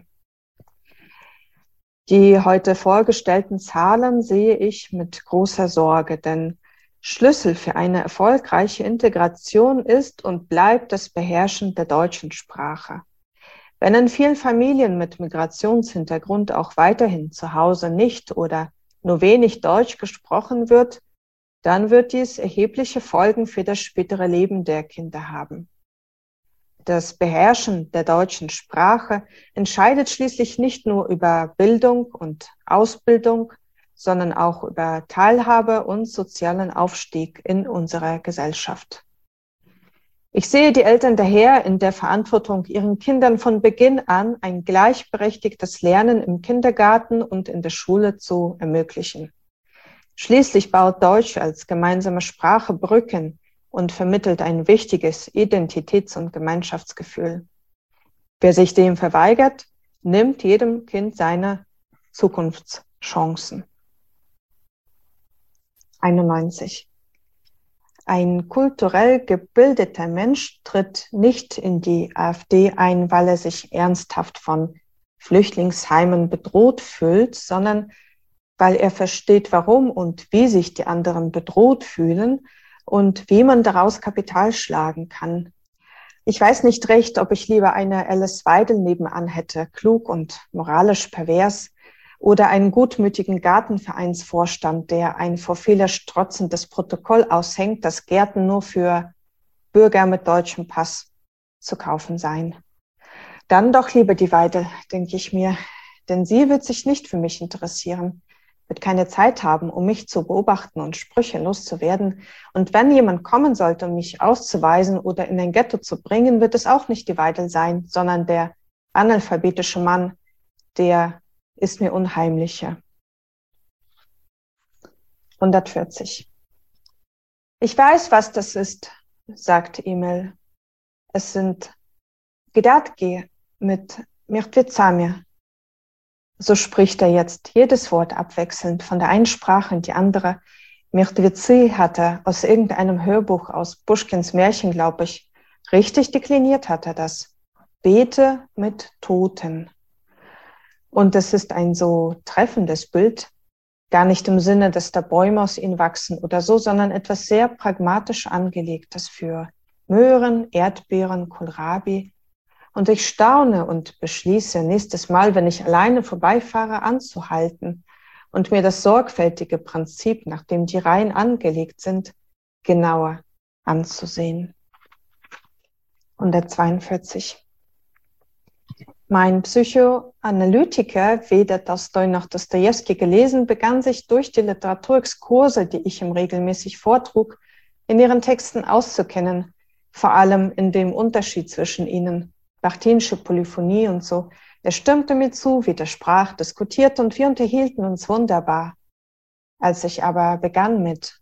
Die heute vorgestellten Zahlen sehe ich mit großer Sorge, denn Schlüssel für eine erfolgreiche Integration ist und bleibt das Beherrschen der deutschen Sprache. Wenn in vielen Familien mit Migrationshintergrund auch weiterhin zu Hause nicht oder nur wenig Deutsch gesprochen wird, dann wird dies erhebliche Folgen für das spätere Leben der Kinder haben. Das Beherrschen der deutschen Sprache entscheidet schließlich nicht nur über Bildung und Ausbildung, sondern auch über Teilhabe und sozialen Aufstieg in unserer Gesellschaft. Ich sehe die Eltern daher in der Verantwortung, ihren Kindern von Beginn an ein gleichberechtigtes Lernen im Kindergarten und in der Schule zu ermöglichen. Schließlich baut Deutsch als gemeinsame Sprache Brücken und vermittelt ein wichtiges Identitäts- und Gemeinschaftsgefühl. Wer sich dem verweigert, nimmt jedem Kind seine Zukunftschancen. einundneunzig. Ein kulturell gebildeter Mensch tritt nicht in die AfD ein, weil er sich ernsthaft von Flüchtlingsheimen bedroht fühlt, sondern weil er versteht, warum und wie sich die anderen bedroht fühlen und wie man daraus Kapital schlagen kann. Ich weiß nicht recht, ob ich lieber eine Alice Weidel nebenan hätte, klug und moralisch pervers, oder einen gutmütigen Gartenvereinsvorstand, der ein vor Fehler strotzendes Protokoll aushängt, dass Gärten nur für Bürger mit deutschem Pass zu kaufen seien. Dann doch lieber die Weidel, denke ich mir, denn sie wird sich nicht für mich interessieren, wird keine Zeit haben, um mich zu beobachten und Sprüche loszuwerden. Und wenn jemand kommen sollte, um mich auszuweisen oder in ein Ghetto zu bringen, wird es auch nicht die Weidel sein, sondern der analphabetische Mann, der ist mir unheimlicher. hundertvierzig. Ich weiß, was das ist, sagt Emil. Es sind Gedatki mit Mirtvizami. So spricht er jetzt jedes Wort abwechselnd von der einen Sprache in die andere. Mirtvizi hat er aus irgendeinem Hörbuch aus Puschkins Märchen, glaube ich. Richtig dekliniert hat er das. Bete mit Toten. Und es ist ein so treffendes Bild, gar nicht im Sinne, dass da Bäume aus ihnen wachsen oder so, sondern etwas sehr pragmatisch angelegtes für Möhren, Erdbeeren, Kohlrabi. Und ich staune und beschließe, nächstes Mal, wenn ich alleine vorbeifahre, anzuhalten und mir das sorgfältige Prinzip, nach dem die Reihen angelegt sind, genauer anzusehen. hundertzweiundvierzig. Mein Psychoanalytiker, weder Tolstoi noch Dostojewski gelesen, begann sich durch die Literaturexkurse, die ich ihm regelmäßig vortrug, in ihren Texten auszukennen, vor allem in dem Unterschied zwischen ihnen, Bachtinische Polyphonie und so. Er stimmte mir zu, widersprach, diskutierte und wir unterhielten uns wunderbar. Als ich aber begann mit,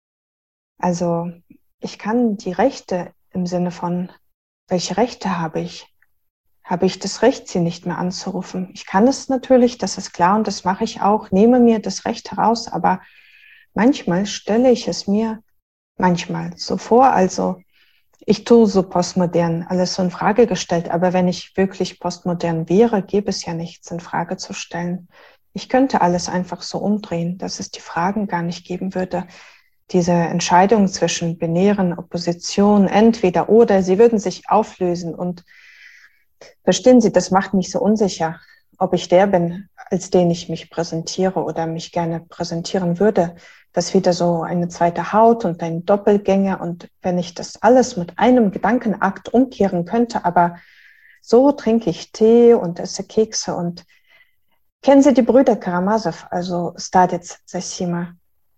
also ich kann die Rechte im Sinne von, welche Rechte habe ich? Habe ich das Recht, sie nicht mehr anzurufen? Ich kann es natürlich, das ist klar und das mache ich auch, nehme mir das Recht heraus, aber manchmal stelle ich es mir manchmal so vor, also ich tue so postmodern, alles so in Frage gestellt, aber wenn ich wirklich postmodern wäre, gäbe es ja nichts in Frage zu stellen. Ich könnte alles einfach so umdrehen, dass es die Fragen gar nicht geben würde. Diese Entscheidung zwischen binären Opposition, entweder oder, sie würden sich auflösen und verstehen Sie, das macht mich so unsicher, ob ich der bin, als den ich mich präsentiere oder mich gerne präsentieren würde. Das ist wieder so eine zweite Haut und ein Doppelgänger. Und wenn ich das alles mit einem Gedankenakt umkehren könnte, aber so trinke ich Tee und esse Kekse. Und kennen Sie die Brüder Karamasow, also Staditz, Sessima?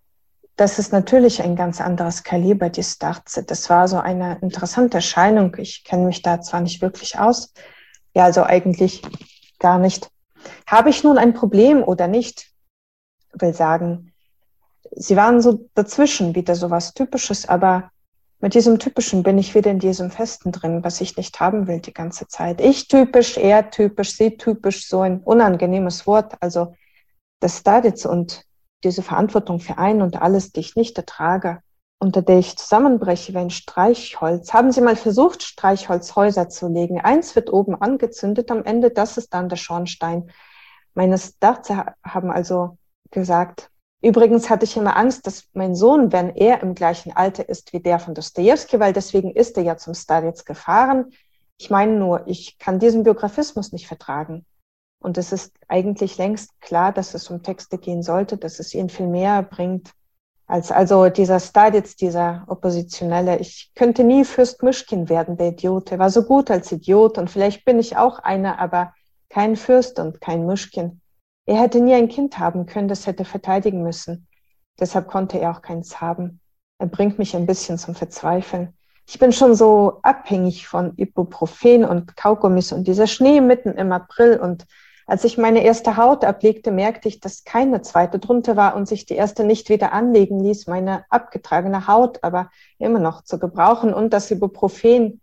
Das ist natürlich ein ganz anderes Kaliber, die Starze. Das war so eine interessante Erscheinung. Ich kenne mich da zwar nicht wirklich aus, ja, also eigentlich gar nicht. Habe ich nun ein Problem oder nicht? Ich will sagen, sie waren so dazwischen, wieder so was Typisches, aber mit diesem Typischen bin ich wieder in diesem Festen drin, was ich nicht haben will die ganze Zeit. Ich typisch, er typisch, sie typisch, so ein unangenehmes Wort. Also das Staditz und diese Verantwortung für ein und alles, die ich nicht ertrage, unter der ich zusammenbreche wie ein Streichholz. Haben Sie mal versucht, Streichholzhäuser zu legen? Eins wird oben angezündet, am Ende, das ist dann der Schornstein. Meine Starze haben also gesagt, übrigens hatte ich immer Angst, dass mein Sohn, wenn er im gleichen Alter ist wie der von Dostojewski, weil deswegen ist er ja zum Staditz gefahren. Ich meine nur, ich kann diesen Biografismus nicht vertragen. Und es ist eigentlich längst klar, dass es um Texte gehen sollte, dass es ihn viel mehr bringt, als also dieser Staditz, dieser Oppositionelle. Ich könnte nie Fürst Myschkin werden, der Idiot. Er war so gut als Idiot und vielleicht bin ich auch einer, aber kein Fürst und kein Myschkin. Er hätte nie ein Kind haben können, das hätte verteidigen müssen. Deshalb konnte er auch keins haben. Er bringt mich ein bisschen zum Verzweifeln. Ich bin schon so abhängig von Ibuprofen und Kaugummis und dieser Schnee mitten im April. Und als ich meine erste Haut ablegte, merkte ich, dass keine zweite drunter war und sich die erste nicht wieder anlegen ließ, meine abgetragene Haut aber immer noch zu gebrauchen. Und das Ibuprofen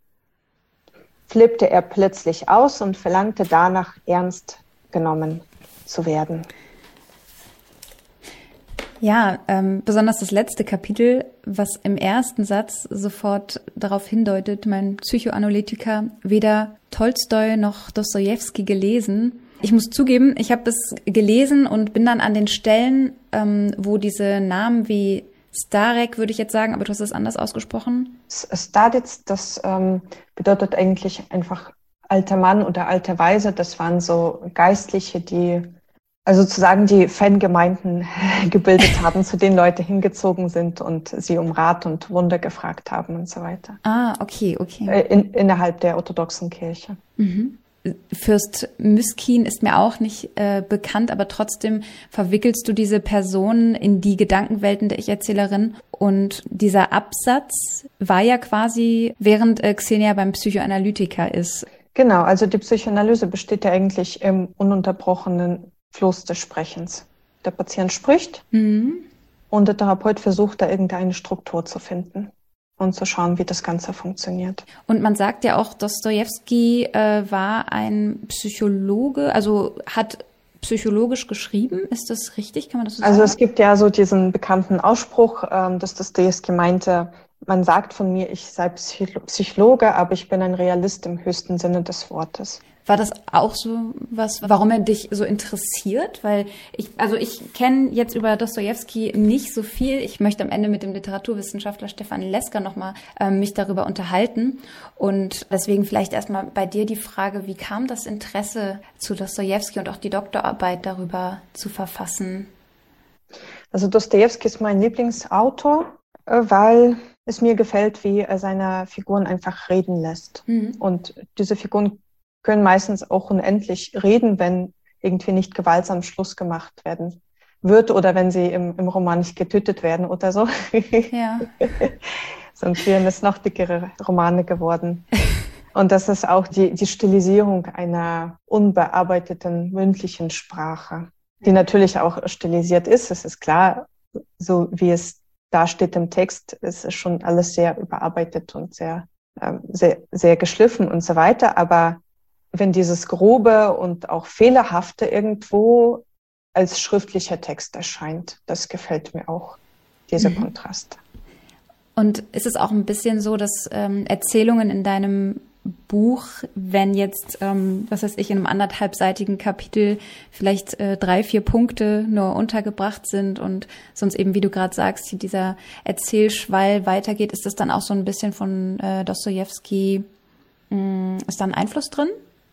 flippte er plötzlich aus und verlangte danach, ernst genommen zu werden. Ja, ähm, besonders das letzte Kapitel, was im ersten Satz sofort darauf hindeutet, mein Psychoanalytiker, weder Tolstoi noch Dostojewski gelesen. Ich muss zugeben, ich habe es gelesen und bin dann an den Stellen, ähm, wo diese Namen wie Starek, würde ich jetzt sagen, aber du hast es anders ausgesprochen. Starec, das ähm, bedeutet eigentlich einfach alter Mann oder alte Weise. Das waren so Geistliche, die also sozusagen die Fangemeinden gebildet haben, zu denen Leute hingezogen sind und sie um Rat und Wunder gefragt haben und so weiter. Ah, okay, okay. In, innerhalb der orthodoxen Kirche. Mhm. Fürst Myskin ist mir auch nicht äh, bekannt, aber trotzdem verwickelst du diese Personen in die Gedankenwelten der Ich-Erzählerin. Und dieser Absatz war ja quasi, während äh, Xenia beim Psychoanalytiker ist. Genau, also die Psychoanalyse besteht ja eigentlich im ununterbrochenen Fluss des Sprechens. Der Patient spricht mhm. und der Therapeut versucht, da irgendeine Struktur zu finden und zu schauen, wie das Ganze funktioniert. Und man sagt ja auch, Dostojewski äh, war ein Psychologe, also hat psychologisch geschrieben. Ist das richtig? Kann man das so sagen? Also es gibt ja so diesen bekannten Ausspruch, ähm, dass Dostojewski meinte, man sagt von mir, ich sei Psychologe, aber ich bin ein Realist im höchsten Sinne des Wortes. War das auch so was, warum er dich so interessiert? Weil ich, also ich kenne jetzt über Dostojewski nicht so viel. Ich möchte am Ende mit dem Literaturwissenschaftler Stefan Lesker nochmal äh, mich darüber unterhalten. Und deswegen vielleicht erstmal bei dir die Frage, wie kam das Interesse zu Dostojewski und auch die Doktorarbeit darüber zu verfassen? Also Dostojewski ist mein Lieblingsautor, weil es mir gefällt, wie er seine Figuren einfach reden lässt. Mhm. Und diese Figuren können meistens auch unendlich reden, wenn irgendwie nicht gewaltsam Schluss gemacht werden wird oder wenn sie im, im Roman nicht getötet werden oder so. Ja. Sonst wären es noch dickere Romane geworden. Und das ist auch die, die Stilisierung einer unbearbeiteten mündlichen Sprache, die natürlich auch stilisiert ist. Es ist klar, so wie es da steht im Text, ist es schon alles sehr überarbeitet und sehr, äh, sehr, sehr geschliffen und so weiter. Aber wenn dieses Grobe und auch Fehlerhafte irgendwo als schriftlicher Text erscheint, das gefällt mir auch, dieser mhm. Kontrast. Und ist es auch ein bisschen so, dass ähm, Erzählungen in deinem Buch, wenn jetzt, ähm, was weiß ich, in einem anderthalbseitigen Kapitel vielleicht äh, drei, vier Punkte nur untergebracht sind und sonst eben, wie du gerade sagst, hier dieser Erzählschwall weitergeht, ist das dann auch so ein bisschen von äh, Dostojewski, mh, ist da ein Einfluss drin?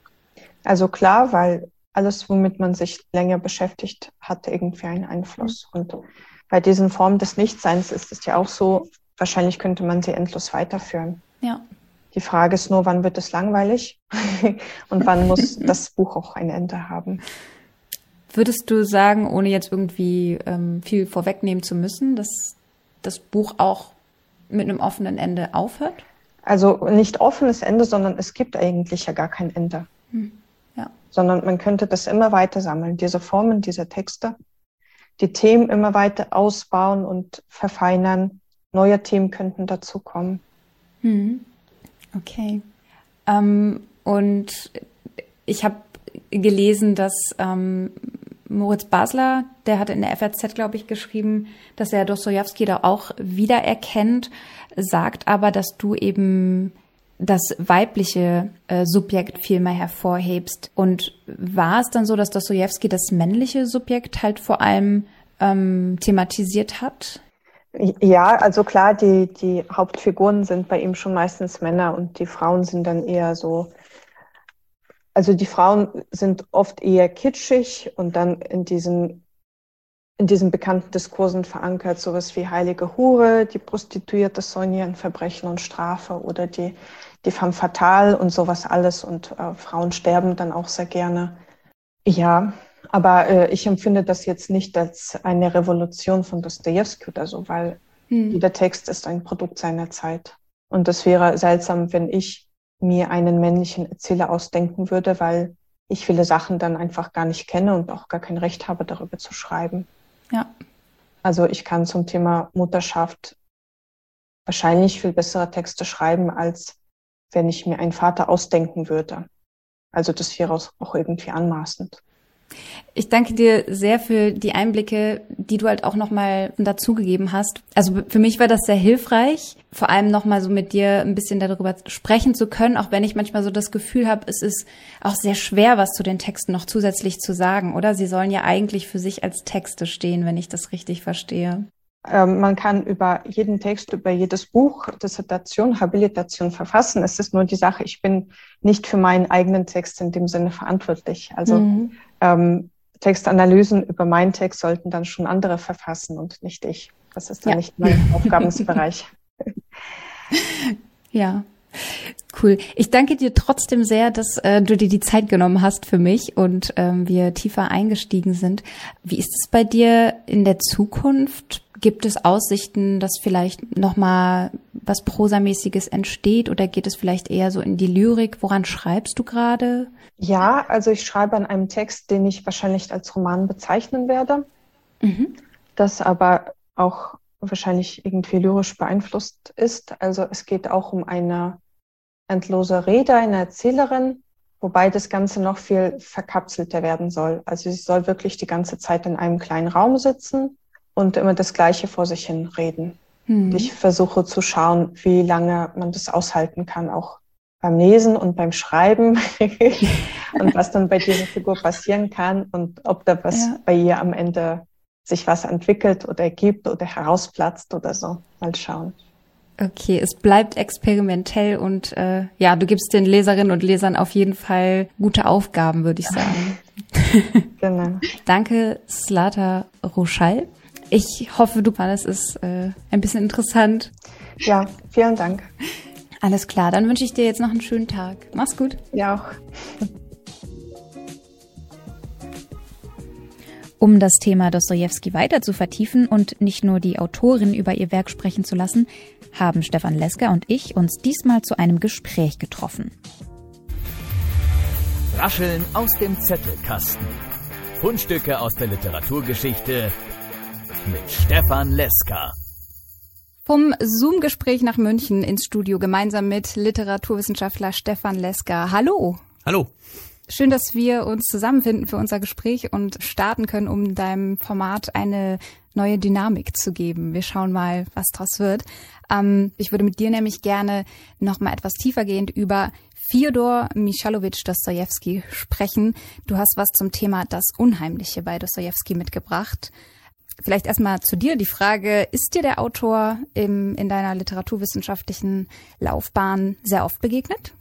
Also klar, weil alles, womit man sich länger beschäftigt, hat irgendwie einen Einfluss. Und bei diesen Formen des Nichtseins ist es ja auch so, wahrscheinlich könnte man sie endlos weiterführen. Ja. Die Frage ist nur, wann wird es langweilig und wann muss das Buch auch ein Ende haben. Würdest du sagen, ohne jetzt irgendwie ähm, viel vorwegnehmen zu müssen, dass das Buch auch mit einem offenen Ende aufhört? Also nicht offenes Ende, sondern es gibt eigentlich ja gar kein Ende. Hm. Ja. Sondern man könnte das immer weiter sammeln, diese Formen, diese Texte, die Themen immer weiter ausbauen und verfeinern. Neue Themen könnten dazukommen. Hm. Okay. Ähm, und ich habe gelesen, dass ähm, Moritz Basler, der hatte in der F A Z, glaube ich, geschrieben, dass er Dostojewski da auch wiedererkennt, sagt aber, dass du eben das weibliche äh, Subjekt viel mehr hervorhebst. Und war es dann so, dass Dostojewski das männliche Subjekt halt vor allem ähm, thematisiert hat? Ja, also klar, die, die Hauptfiguren sind bei ihm schon meistens Männer und die Frauen sind dann eher so, also die Frauen sind oft eher kitschig und dann in diesen, in diesen bekannten Diskursen verankert, sowas wie heilige Hure, die Prostituierte Sonja in Verbrechen und Strafe oder die, die femme fatale und sowas alles und äh, Frauen sterben dann auch sehr gerne. Ja, aber äh, ich empfinde das jetzt nicht als eine Revolution von Dostojewski oder so, weil hm. jeder Text ist ein Produkt seiner Zeit. Und das wäre seltsam, wenn ich mir einen männlichen Erzähler ausdenken würde, weil ich viele Sachen dann einfach gar nicht kenne und auch gar kein Recht habe, darüber zu schreiben. Ja. Also ich kann zum Thema Mutterschaft wahrscheinlich viel bessere Texte schreiben, als wenn ich mir einen Vater ausdenken würde. Also das wäre auch irgendwie anmaßend. Ich danke dir sehr für die Einblicke, die du halt auch nochmal dazugegeben hast. Also für mich war das sehr hilfreich, vor allem nochmal so mit dir ein bisschen darüber sprechen zu können, auch wenn ich manchmal so das Gefühl habe, es ist auch sehr schwer, was zu den Texten noch zusätzlich zu sagen, oder? Sie sollen ja eigentlich für sich als Texte stehen, wenn ich das richtig verstehe. Ähm, man kann über jeden Text, über jedes Buch, Dissertation, Habilitation verfassen. Es ist nur die Sache, ich bin nicht für meinen eigenen Text in dem Sinne verantwortlich. Also mhm. ähm, Textanalysen über meinen Text sollten dann schon andere verfassen und nicht ich. Das ist dann ja. nicht mein Aufgabenbereich. Ja, cool. Ich danke dir trotzdem sehr, dass äh, du dir die Zeit genommen hast für mich und ähm, wir tiefer eingestiegen sind. Wie ist es bei dir in der Zukunft? Gibt es Aussichten, dass vielleicht nochmal was Prosamäßiges entsteht oder geht es vielleicht eher so in die Lyrik? Woran schreibst du gerade? Ja, also ich schreibe an einem Text, den ich wahrscheinlich als Roman bezeichnen werde, mhm. das aber auch wahrscheinlich irgendwie lyrisch beeinflusst ist. Also es geht auch um eine endlose Rede, eine Erzählerin, wobei das Ganze noch viel verkapselter werden soll. Also sie soll wirklich die ganze Zeit in einem kleinen Raum sitzen und immer das Gleiche vor sich hin reden. Mhm. Ich versuche zu schauen, wie lange man das aushalten kann, auch beim Lesen und beim Schreiben und was dann bei dieser Figur passieren kann und ob da was ja. bei ihr am Ende sich was entwickelt oder ergibt oder herausplatzt oder so. Mal schauen. Okay, es bleibt experimentell und äh, ja, du gibst den Leserinnen und Lesern auf jeden Fall gute Aufgaben, würde ich sagen. Genau. Danke, Zlata Roschall. Ich hoffe, du fandest es äh, ein bisschen interessant. Ja, vielen Dank. Alles klar, dann wünsche ich dir jetzt noch einen schönen Tag. Mach's gut. Ja auch. Um das Thema Dostojewski weiter zu vertiefen und nicht nur die Autorin über ihr Werk sprechen zu lassen, haben Stefan Leska und ich uns diesmal zu einem Gespräch getroffen. Rascheln aus dem Zettelkasten. Fundstücke aus der Literaturgeschichte mit Stefan Leska. Vom Zoom-Gespräch nach München ins Studio gemeinsam mit Literaturwissenschaftler Stefan Leska. Hallo. Hallo. Schön, dass wir uns zusammenfinden für unser Gespräch und starten können, um deinem Format eine neue Dynamik zu geben. Wir schauen mal, was draus wird. Ähm, ich würde mit dir nämlich gerne noch mal etwas tiefergehend über Fjodor Michailowitsch Dostojewski sprechen. Du hast was zum Thema das Unheimliche bei Dostojewski mitgebracht. Vielleicht erstmal zu dir die Frage, ist dir der Autor im, in deiner literaturwissenschaftlichen Laufbahn sehr oft begegnet?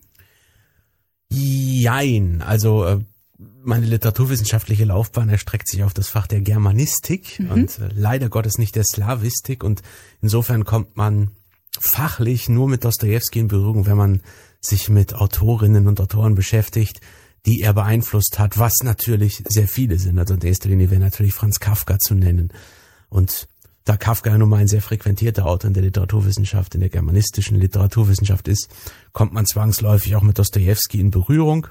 Jein, also äh, meine literaturwissenschaftliche Laufbahn erstreckt sich auf das Fach der Germanistik mhm. und äh, leider Gottes nicht der Slawistik und insofern kommt man fachlich nur mit Dostojewski in Berührung, wenn man sich mit Autorinnen und Autoren beschäftigt, die er beeinflusst hat, was natürlich sehr viele sind. Also in erster Linie wäre natürlich Franz Kafka zu nennen. Und da Kafka ja nun mal ein sehr frequentierter Autor in der Literaturwissenschaft, in der germanistischen Literaturwissenschaft ist, kommt man zwangsläufig auch mit Dostojewski in Berührung.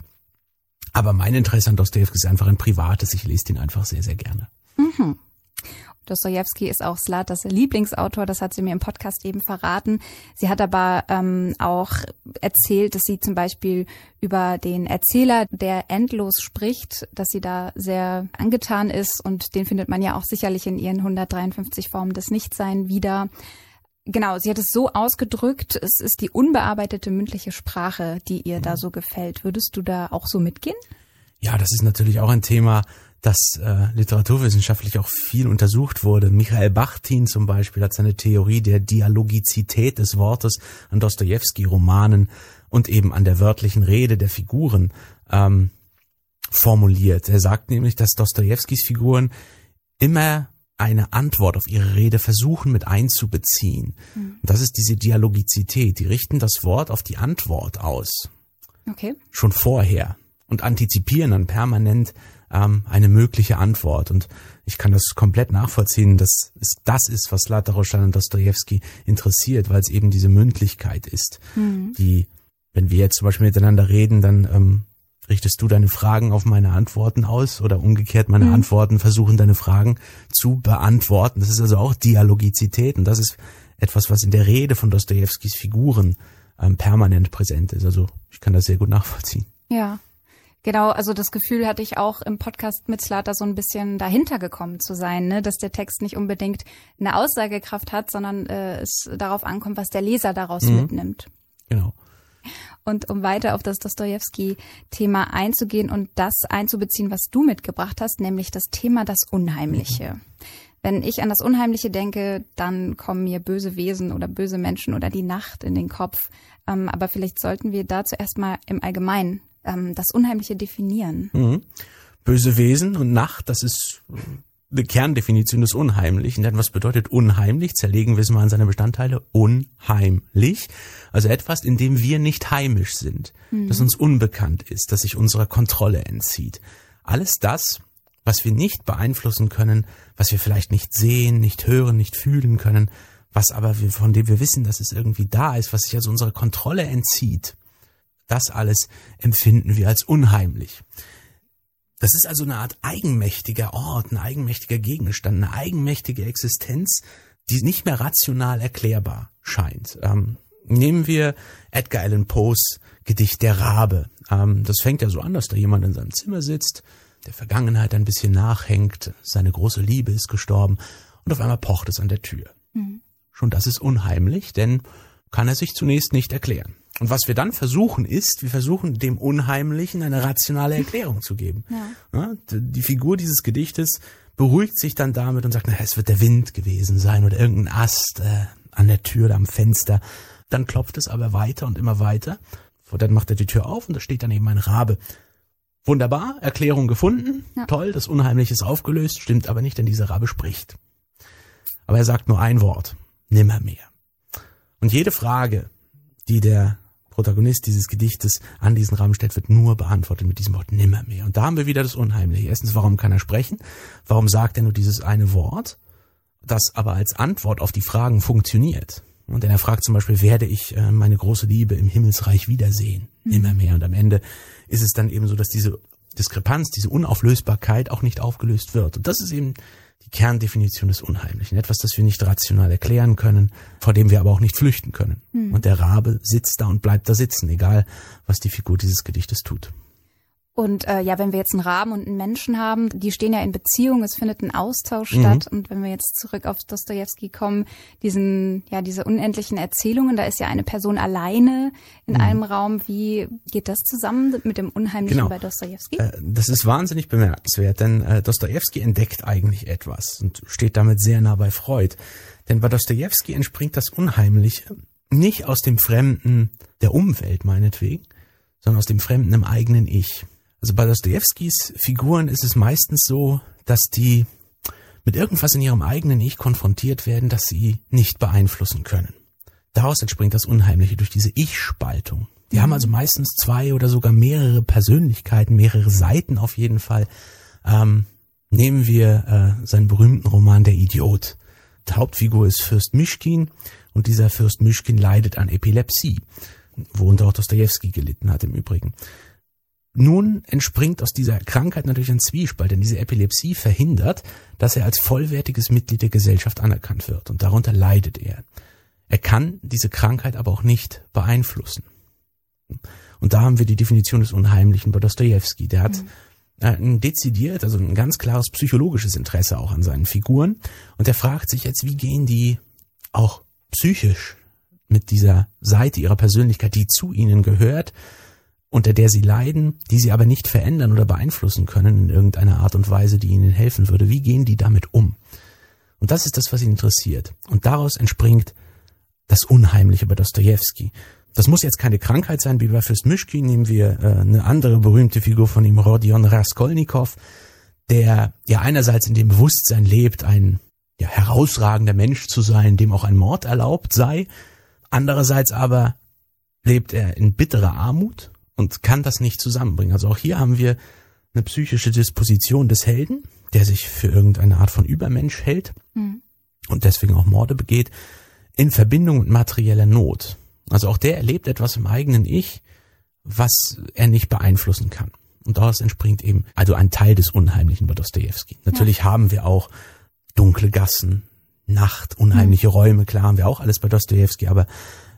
Aber mein Interesse an Dostojewski ist einfach ein privates. Ich lese ihn einfach sehr, sehr gerne. Mhm. Dostojewski ist auch Zlatas Lieblingsautor, das hat sie mir im Podcast eben verraten. Sie hat aber ähm, auch erzählt, dass sie zum Beispiel über den Erzähler, der endlos spricht, dass sie da sehr angetan ist und den findet man ja auch sicherlich in ihren hundertdreiundfünfzig Formen des Nichtsein wieder. Genau, sie hat es so ausgedrückt, es ist die unbearbeitete mündliche Sprache, die ihr da so gefällt. Würdest du da auch so mitgehen? Ja, das ist natürlich auch ein Thema, das äh, literaturwissenschaftlich auch viel untersucht wurde. Michael Bachtin zum Beispiel hat seine Theorie der Dialogizität des Wortes an Dostojewski-Romanen und eben an der wörtlichen Rede der Figuren ähm, formuliert. Er sagt nämlich, dass Dostojewskis Figuren immer eine Antwort auf ihre Rede versuchen mit einzubeziehen. Mhm. Und das ist diese Dialogizität. Die richten das Wort auf die Antwort aus. Okay. Schon vorher. Und antizipieren dann permanent ähm, eine mögliche Antwort. Und ich kann das komplett nachvollziehen, dass es das ist, was Zlata Roschall und Dostojewski interessiert, weil es eben diese Mündlichkeit ist, mhm. die, wenn wir jetzt zum Beispiel miteinander reden, dann ähm, richtest du deine Fragen auf meine Antworten aus oder umgekehrt meine mhm. Antworten versuchen deine Fragen zu beantworten. Das ist also auch Dialogizität und das ist etwas, was in der Rede von Dostojewskis Figuren ähm, permanent präsent ist. Also ich kann das sehr gut nachvollziehen. Ja. Genau, also das Gefühl hatte ich auch im Podcast mit Zlata so ein bisschen dahinter gekommen zu sein, ne? Dass der Text nicht unbedingt eine Aussagekraft hat, sondern äh, es darauf ankommt, was der Leser daraus mhm. mitnimmt. Genau. Und um weiter auf das Dostojewski-Thema einzugehen und das einzubeziehen, was du mitgebracht hast, nämlich das Thema das Unheimliche. Mhm. Wenn ich an das Unheimliche denke, dann kommen mir böse Wesen oder böse Menschen oder die Nacht in den Kopf. Ähm, aber vielleicht sollten wir dazu erstmal im Allgemeinen ähm, das Unheimliche definieren. Mhm. Böse Wesen und Nacht, das ist eine Kerndefinition des Unheimlichen. Denn was bedeutet unheimlich? Zerlegen wir es mal in seine Bestandteile. Unheimlich. Also etwas, in dem wir nicht heimisch sind. Mhm. Das uns unbekannt ist, das sich unserer Kontrolle entzieht. Alles das, was wir nicht beeinflussen können, was wir vielleicht nicht sehen, nicht hören, nicht fühlen können, was aber wir, von dem wir wissen, dass es irgendwie da ist, was sich also unserer Kontrolle entzieht. Das alles empfinden wir als unheimlich. Das ist also eine Art eigenmächtiger Ort, ein eigenmächtiger Gegenstand, eine eigenmächtige Existenz, die nicht mehr rational erklärbar scheint. Ähm, nehmen wir Edgar Allan Poes Gedicht Der Rabe. Ähm, das fängt ja so an, dass da jemand in seinem Zimmer sitzt, der Vergangenheit ein bisschen nachhängt, seine große Liebe ist gestorben und auf einmal pocht es an der Tür. Mhm. Schon das ist unheimlich, denn kann er sich zunächst nicht erklären. Und was wir dann versuchen ist, wir versuchen dem Unheimlichen eine rationale Erklärung zu geben. Ja. Ja, die Figur dieses Gedichtes beruhigt sich dann damit und sagt, na, es wird der Wind gewesen sein oder irgendein Ast äh, an der Tür oder am Fenster. Dann klopft es aber weiter und immer weiter. Und dann macht er die Tür auf und da steht dann eben ein Rabe. Wunderbar, Erklärung gefunden, ja. Toll, das Unheimliche ist aufgelöst, stimmt aber nicht, denn dieser Rabe spricht. Aber er sagt nur ein Wort, nimmermehr. Und jede Frage, die der Protagonist dieses Gedichtes an diesen Raben stellt, wird nur beantwortet mit diesem Wort nimmermehr. Und da haben wir wieder das Unheimliche. Erstens, warum kann er sprechen? Warum sagt er nur dieses eine Wort, das aber als Antwort auf die Fragen funktioniert? Und er fragt zum Beispiel, werde ich äh, meine große Liebe im Himmelsreich wiedersehen? Mhm. Nimmermehr. Und am Ende ist es dann eben so, dass diese Diskrepanz, diese Unauflösbarkeit auch nicht aufgelöst wird. Und das ist eben die Kerndefinition des Unheimlichen. Etwas, das wir nicht rational erklären können, vor dem wir aber auch nicht flüchten können. Mhm. Und der Rabe sitzt da und bleibt da sitzen, egal was die Figur dieses Gedichtes tut. Und äh, ja, wenn wir jetzt einen Raben und einen Menschen haben, die stehen ja in Beziehung, es findet ein Austausch mhm. statt. Und wenn wir jetzt zurück auf Dostojewski kommen, diesen, ja, diese unendlichen Erzählungen, da ist ja eine Person alleine in mhm. einem Raum. Wie geht das zusammen mit dem Unheimlichen genau. bei Dostojewski? Äh, das ist wahnsinnig bemerkenswert, denn äh, Dostojewski entdeckt eigentlich etwas und steht damit sehr nah bei Freud. Denn bei Dostojewski entspringt das Unheimliche nicht aus dem Fremden der Umwelt meinetwegen, sondern aus dem Fremden im eigenen Ich. Also bei Dostojewskis Figuren ist es meistens so, dass die mit irgendwas in ihrem eigenen Ich konfrontiert werden, das sie nicht beeinflussen können. Daraus entspringt das Unheimliche durch diese Ich-Spaltung. Die mhm. haben also meistens zwei oder sogar mehrere Persönlichkeiten, mehrere Seiten auf jeden Fall. Ähm, nehmen wir äh, seinen berühmten Roman Der Idiot. Die Hauptfigur ist Fürst Mischkin und dieser Fürst Mischkin leidet an Epilepsie, worunter auch Dostojewski gelitten hat im Übrigen. Nun entspringt aus dieser Krankheit natürlich ein Zwiespalt, denn diese Epilepsie verhindert, dass er als vollwertiges Mitglied der Gesellschaft anerkannt wird und darunter leidet er. Er kann diese Krankheit aber auch nicht beeinflussen. Und da haben wir die Definition des Unheimlichen bei Dostojewski. Der hat mhm. ein dezidiert, also ein ganz klares psychologisches Interesse auch an seinen Figuren und er fragt sich jetzt, wie gehen die auch psychisch mit dieser Seite ihrer Persönlichkeit, die zu ihnen gehört, unter der sie leiden, die sie aber nicht verändern oder beeinflussen können in irgendeiner Art und Weise, die ihnen helfen würde. Wie gehen die damit um? Und das ist das, was ihn interessiert. Und daraus entspringt das Unheimliche bei Dostojewski. Das muss jetzt keine Krankheit sein, wie bei Fürst Mischkin. Nehmen wir äh, eine andere berühmte Figur von ihm, Rodion Raskolnikow, der ja einerseits in dem Bewusstsein lebt, ein ja, herausragender Mensch zu sein, dem auch ein Mord erlaubt sei. Andererseits aber lebt er in bitterer Armut und kann das nicht zusammenbringen. Also auch hier haben wir eine psychische Disposition des Helden, der sich für irgendeine Art von Übermensch hält mhm. und deswegen auch Morde begeht, in Verbindung mit materieller Not. Also auch der erlebt etwas im eigenen Ich, was er nicht beeinflussen kann. Und daraus entspringt eben also ein Teil des Unheimlichen bei Dostojewski. Natürlich ja. haben wir auch dunkle Gassen, Nacht, unheimliche mhm. Räume, klar haben wir auch alles bei Dostojewski, aber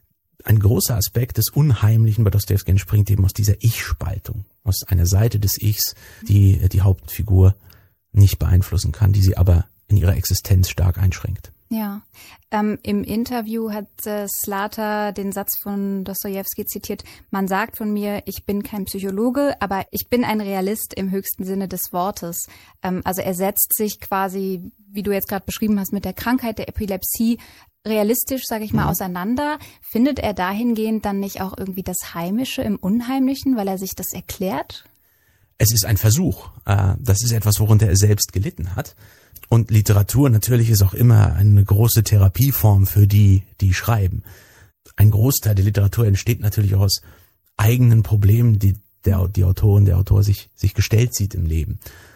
ein großer Aspekt des Unheimlichen bei Dostojewski entspringt eben aus dieser Ich-Spaltung, aus einer Seite des Ichs, die die Hauptfigur nicht beeinflussen kann, die sie aber in ihrer Existenz stark einschränkt. Ja, ähm, im Interview hat äh, Slata den Satz von Dostojewski zitiert: Man sagt von mir, ich bin kein Psychologe, aber ich bin ein Realist im höchsten Sinne des Wortes. Ähm, also er setzt sich quasi, wie du jetzt gerade beschrieben hast, mit der Krankheit der Epilepsie realistisch, sage ich mal, mhm. auseinander. Findet er dahingehend dann nicht auch irgendwie das Heimische im Unheimlichen, weil er sich das erklärt? Es ist ein Versuch. Das ist etwas, worunter er selbst gelitten hat. Und Literatur natürlich ist auch immer eine große Therapieform für die, die schreiben. Ein Großteil der Literatur entsteht natürlich auch aus eigenen Problemen, die der, die Autorin, der Autor sich, sich gestellt sieht im Leben.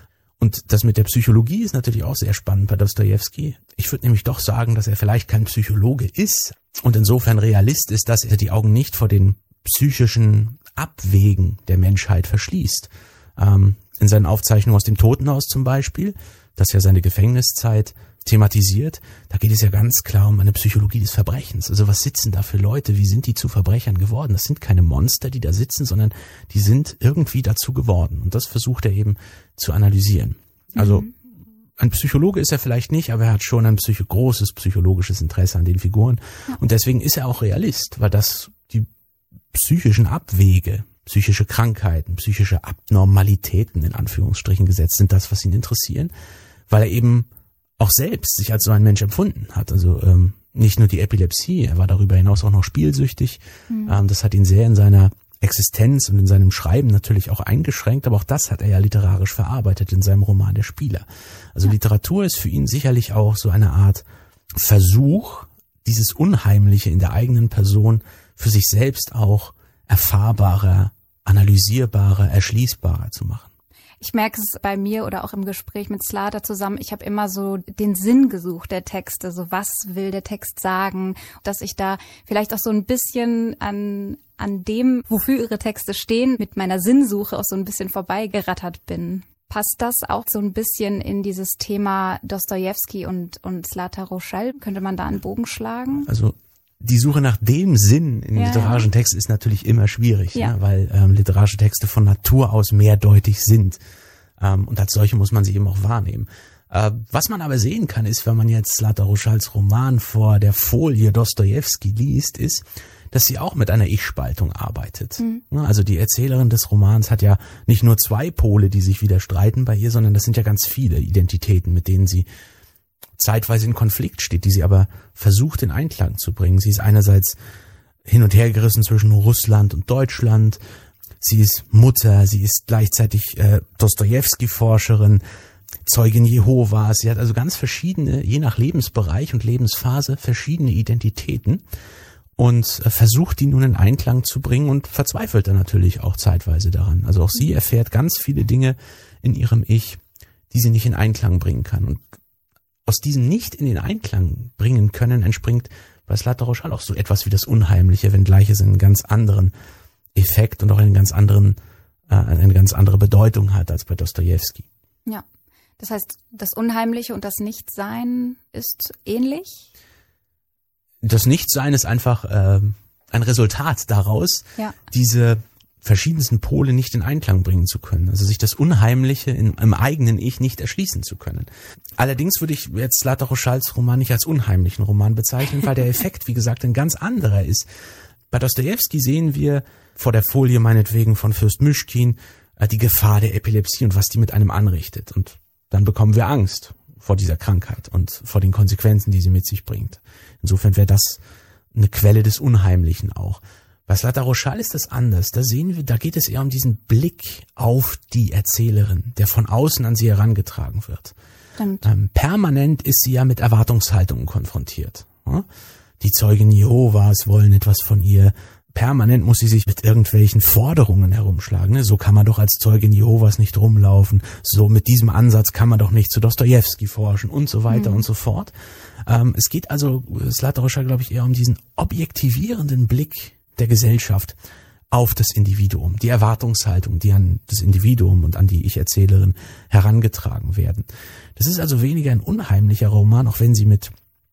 Und das mit der Psychologie ist natürlich auch sehr spannend bei Dostojewski. Ich würde nämlich doch sagen, dass er vielleicht kein Psychologe ist und insofern Realist ist, dass er die Augen nicht vor den psychischen Abwägen der Menschheit verschließt. Ähm, in seinen Aufzeichnungen aus dem Totenhaus zum Beispiel, das ja seine Gefängniszeit thematisiert, da geht es ja ganz klar um eine Psychologie des Verbrechens. Also was sitzen da für Leute? Wie sind die zu Verbrechern geworden? Das sind keine Monster, die da sitzen, sondern die sind irgendwie dazu geworden. Und das versucht er eben zu analysieren. Also mhm. ein Psychologe ist er vielleicht nicht, aber er hat schon ein psycho- großes psychologisches Interesse an den Figuren. Ja. Und deswegen ist er auch Realist, weil das die psychischen Abwege, psychische Krankheiten, psychische Abnormalitäten in Anführungsstrichen gesetzt sind, das, was ihn interessieren, weil er eben auch selbst sich als so ein Mensch empfunden hat. Also ähm, nicht nur die Epilepsie, er war darüber hinaus auch noch spielsüchtig. Mhm. Ähm, das hat ihn sehr in seiner Existenz und in seinem Schreiben natürlich auch eingeschränkt, aber auch das hat er ja literarisch verarbeitet in seinem Roman Der Spieler. Also ja. Literatur ist für ihn sicherlich auch so eine Art Versuch, dieses Unheimliche in der eigenen Person für sich selbst auch erfahrbarer, analysierbarer, erschließbarer zu machen. Ich merke es bei mir oder auch im Gespräch mit Slata zusammen, ich habe immer so den Sinn gesucht der Texte, so was will der Text sagen, dass ich da vielleicht auch so ein bisschen an an dem, wofür ihre Texte stehen, mit meiner Sinnsuche auch so ein bisschen vorbeigerattert bin. Passt das auch so ein bisschen in dieses Thema Dostojewski und und Zlata Roschal? Könnte man da einen Bogen schlagen? Also die Suche nach dem Sinn in ja, literarischen ja. Texten ist natürlich immer schwierig, ja. Ja, weil ähm, literarische Texte von Natur aus mehrdeutig sind. Ähm, und als solche muss man sie eben auch wahrnehmen. Äh, was man aber sehen kann, ist, wenn man jetzt Zlata Roschals Roman vor der Folie Dostojewski liest, ist, dass sie auch mit einer Ich-Spaltung arbeitet. Mhm. Also die Erzählerin des Romans hat ja nicht nur zwei Pole, die sich widerstreiten bei ihr, sondern das sind ja ganz viele Identitäten, mit denen sie zeitweise in Konflikt steht, die sie aber versucht in Einklang zu bringen. Sie ist einerseits hin und her gerissen zwischen Russland und Deutschland. Sie ist Mutter, sie ist gleichzeitig äh, Dostojewski-Forscherin, Zeugin Jehovas. Sie hat also ganz verschiedene, je nach Lebensbereich und Lebensphase, verschiedene Identitäten und äh, versucht, die nun in Einklang zu bringen und verzweifelt dann natürlich auch zeitweise daran. Also auch sie erfährt ganz viele Dinge in ihrem Ich, die sie nicht in Einklang bringen kann. Und aus diesem nicht in den Einklang bringen können entspringt bei Zlata Roschal auch so etwas wie das Unheimliche, wenngleich es einen ganz anderen Effekt und auch einen ganz anderen, äh, eine ganz andere Bedeutung hat als bei Dostojewski. Ja, das heißt, das Unheimliche und das Nichtsein ist ähnlich? Das Nichtsein ist einfach äh, ein Resultat daraus, ja. diese verschiedensten Pole nicht in Einklang bringen zu können, also sich das Unheimliche in, im eigenen Ich nicht erschließen zu können. Allerdings würde ich jetzt Zlata Roschals Roman nicht als unheimlichen Roman bezeichnen, weil der Effekt, wie gesagt, ein ganz anderer ist. Bei Dostojewski sehen wir vor der Folie meinetwegen von Fürst Myschkin äh, die Gefahr der Epilepsie und was die mit einem anrichtet. Und dann bekommen wir Angst vor dieser Krankheit und vor den Konsequenzen, die sie mit sich bringt. Insofern wäre das eine Quelle des Unheimlichen auch. Bei Zlata Roschal ist das anders. Da sehen wir, da geht es eher um diesen Blick auf die Erzählerin, der von außen an sie herangetragen wird. Ähm, permanent ist sie ja mit Erwartungshaltungen konfrontiert. Ja? Die Zeugen Jehovas wollen etwas von ihr. Permanent muss sie sich mit irgendwelchen Forderungen herumschlagen. Ne? So kann man doch als Zeugin Jehovas nicht rumlaufen. So mit diesem Ansatz kann man doch nicht zu Dostojewski forschen und so weiter mhm. und so fort. Ähm, es geht also Zlata Roschal, glaube ich, eher um diesen objektivierenden Blick der Gesellschaft auf das Individuum, die Erwartungshaltung, die an das Individuum und an die Ich-Erzählerin herangetragen werden. Das ist also weniger ein unheimlicher Roman, auch wenn sie mit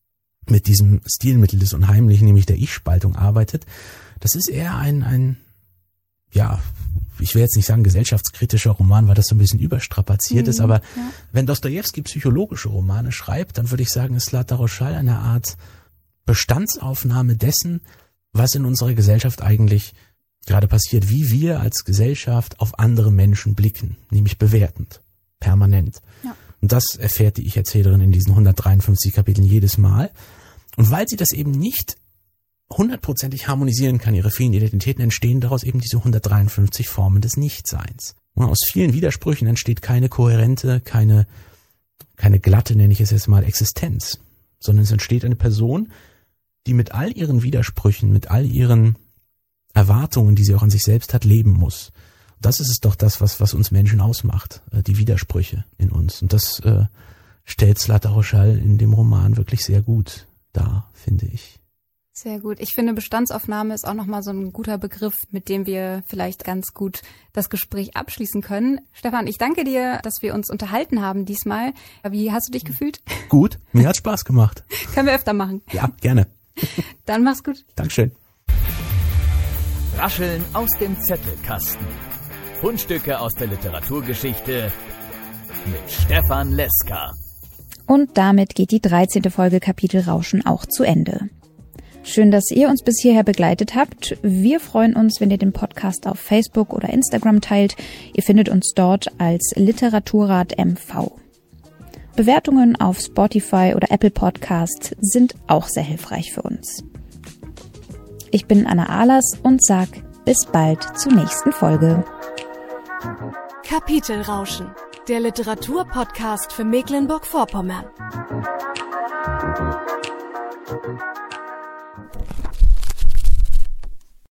mit diesem Stilmittel des Unheimlichen, nämlich der Ich-Spaltung arbeitet. Das ist eher ein, ein, ja, ich will jetzt nicht sagen gesellschaftskritischer Roman, weil das so ein bisschen überstrapaziert mhm, ist, aber ja. wenn Dostojewski psychologische Romane schreibt, dann würde ich sagen, ist Zlatar Roschal eine Art Bestandsaufnahme dessen, was in unserer Gesellschaft eigentlich gerade passiert, wie wir als Gesellschaft auf andere Menschen blicken, nämlich bewertend, permanent. Ja. Und das erfährt die Ich-Erzählerin in diesen hundertdreiundfünfzig Kapiteln jedes Mal. Und weil sie das eben nicht hundertprozentig harmonisieren kann, ihre vielen Identitäten, entstehen daraus eben diese hundertdreiundfünfzig Formen des Nichtseins. Und aus vielen Widersprüchen entsteht keine kohärente, keine, keine glatte, nenne ich es jetzt mal, Existenz, sondern es entsteht eine Person, die mit all ihren Widersprüchen, mit all ihren Erwartungen, die sie auch an sich selbst hat, leben muss. Das ist es doch das, was, was uns Menschen ausmacht, die Widersprüche in uns. Und das äh, stellt Zlatar Roschal in dem Roman wirklich sehr gut dar, finde ich. Sehr gut. Ich finde, Bestandsaufnahme ist auch nochmal so ein guter Begriff, mit dem wir vielleicht ganz gut das Gespräch abschließen können. Stefan, ich danke dir, dass wir uns unterhalten haben diesmal. Wie hast du dich gefühlt? Gut, mir hat Spaß gemacht. Können wir öfter machen. Ja, gerne. Dann mach's gut. Dankeschön. Rascheln aus dem Zettelkasten. Fundstücke aus der Literaturgeschichte mit Stefan Leska. Und damit geht die dreizehnte Folge Kapitel Rauschen auch zu Ende. Schön, dass ihr uns bis hierher begleitet habt. Wir freuen uns, wenn ihr den Podcast auf Facebook oder Instagram teilt. Ihr findet uns dort als Literaturrat M V. Bewertungen auf Spotify oder Apple Podcasts sind auch sehr hilfreich für uns. Ich bin Anna Ahlers und sag bis bald zur nächsten Folge. Kapitelrauschen, der Literaturpodcast für Mecklenburg-Vorpommern.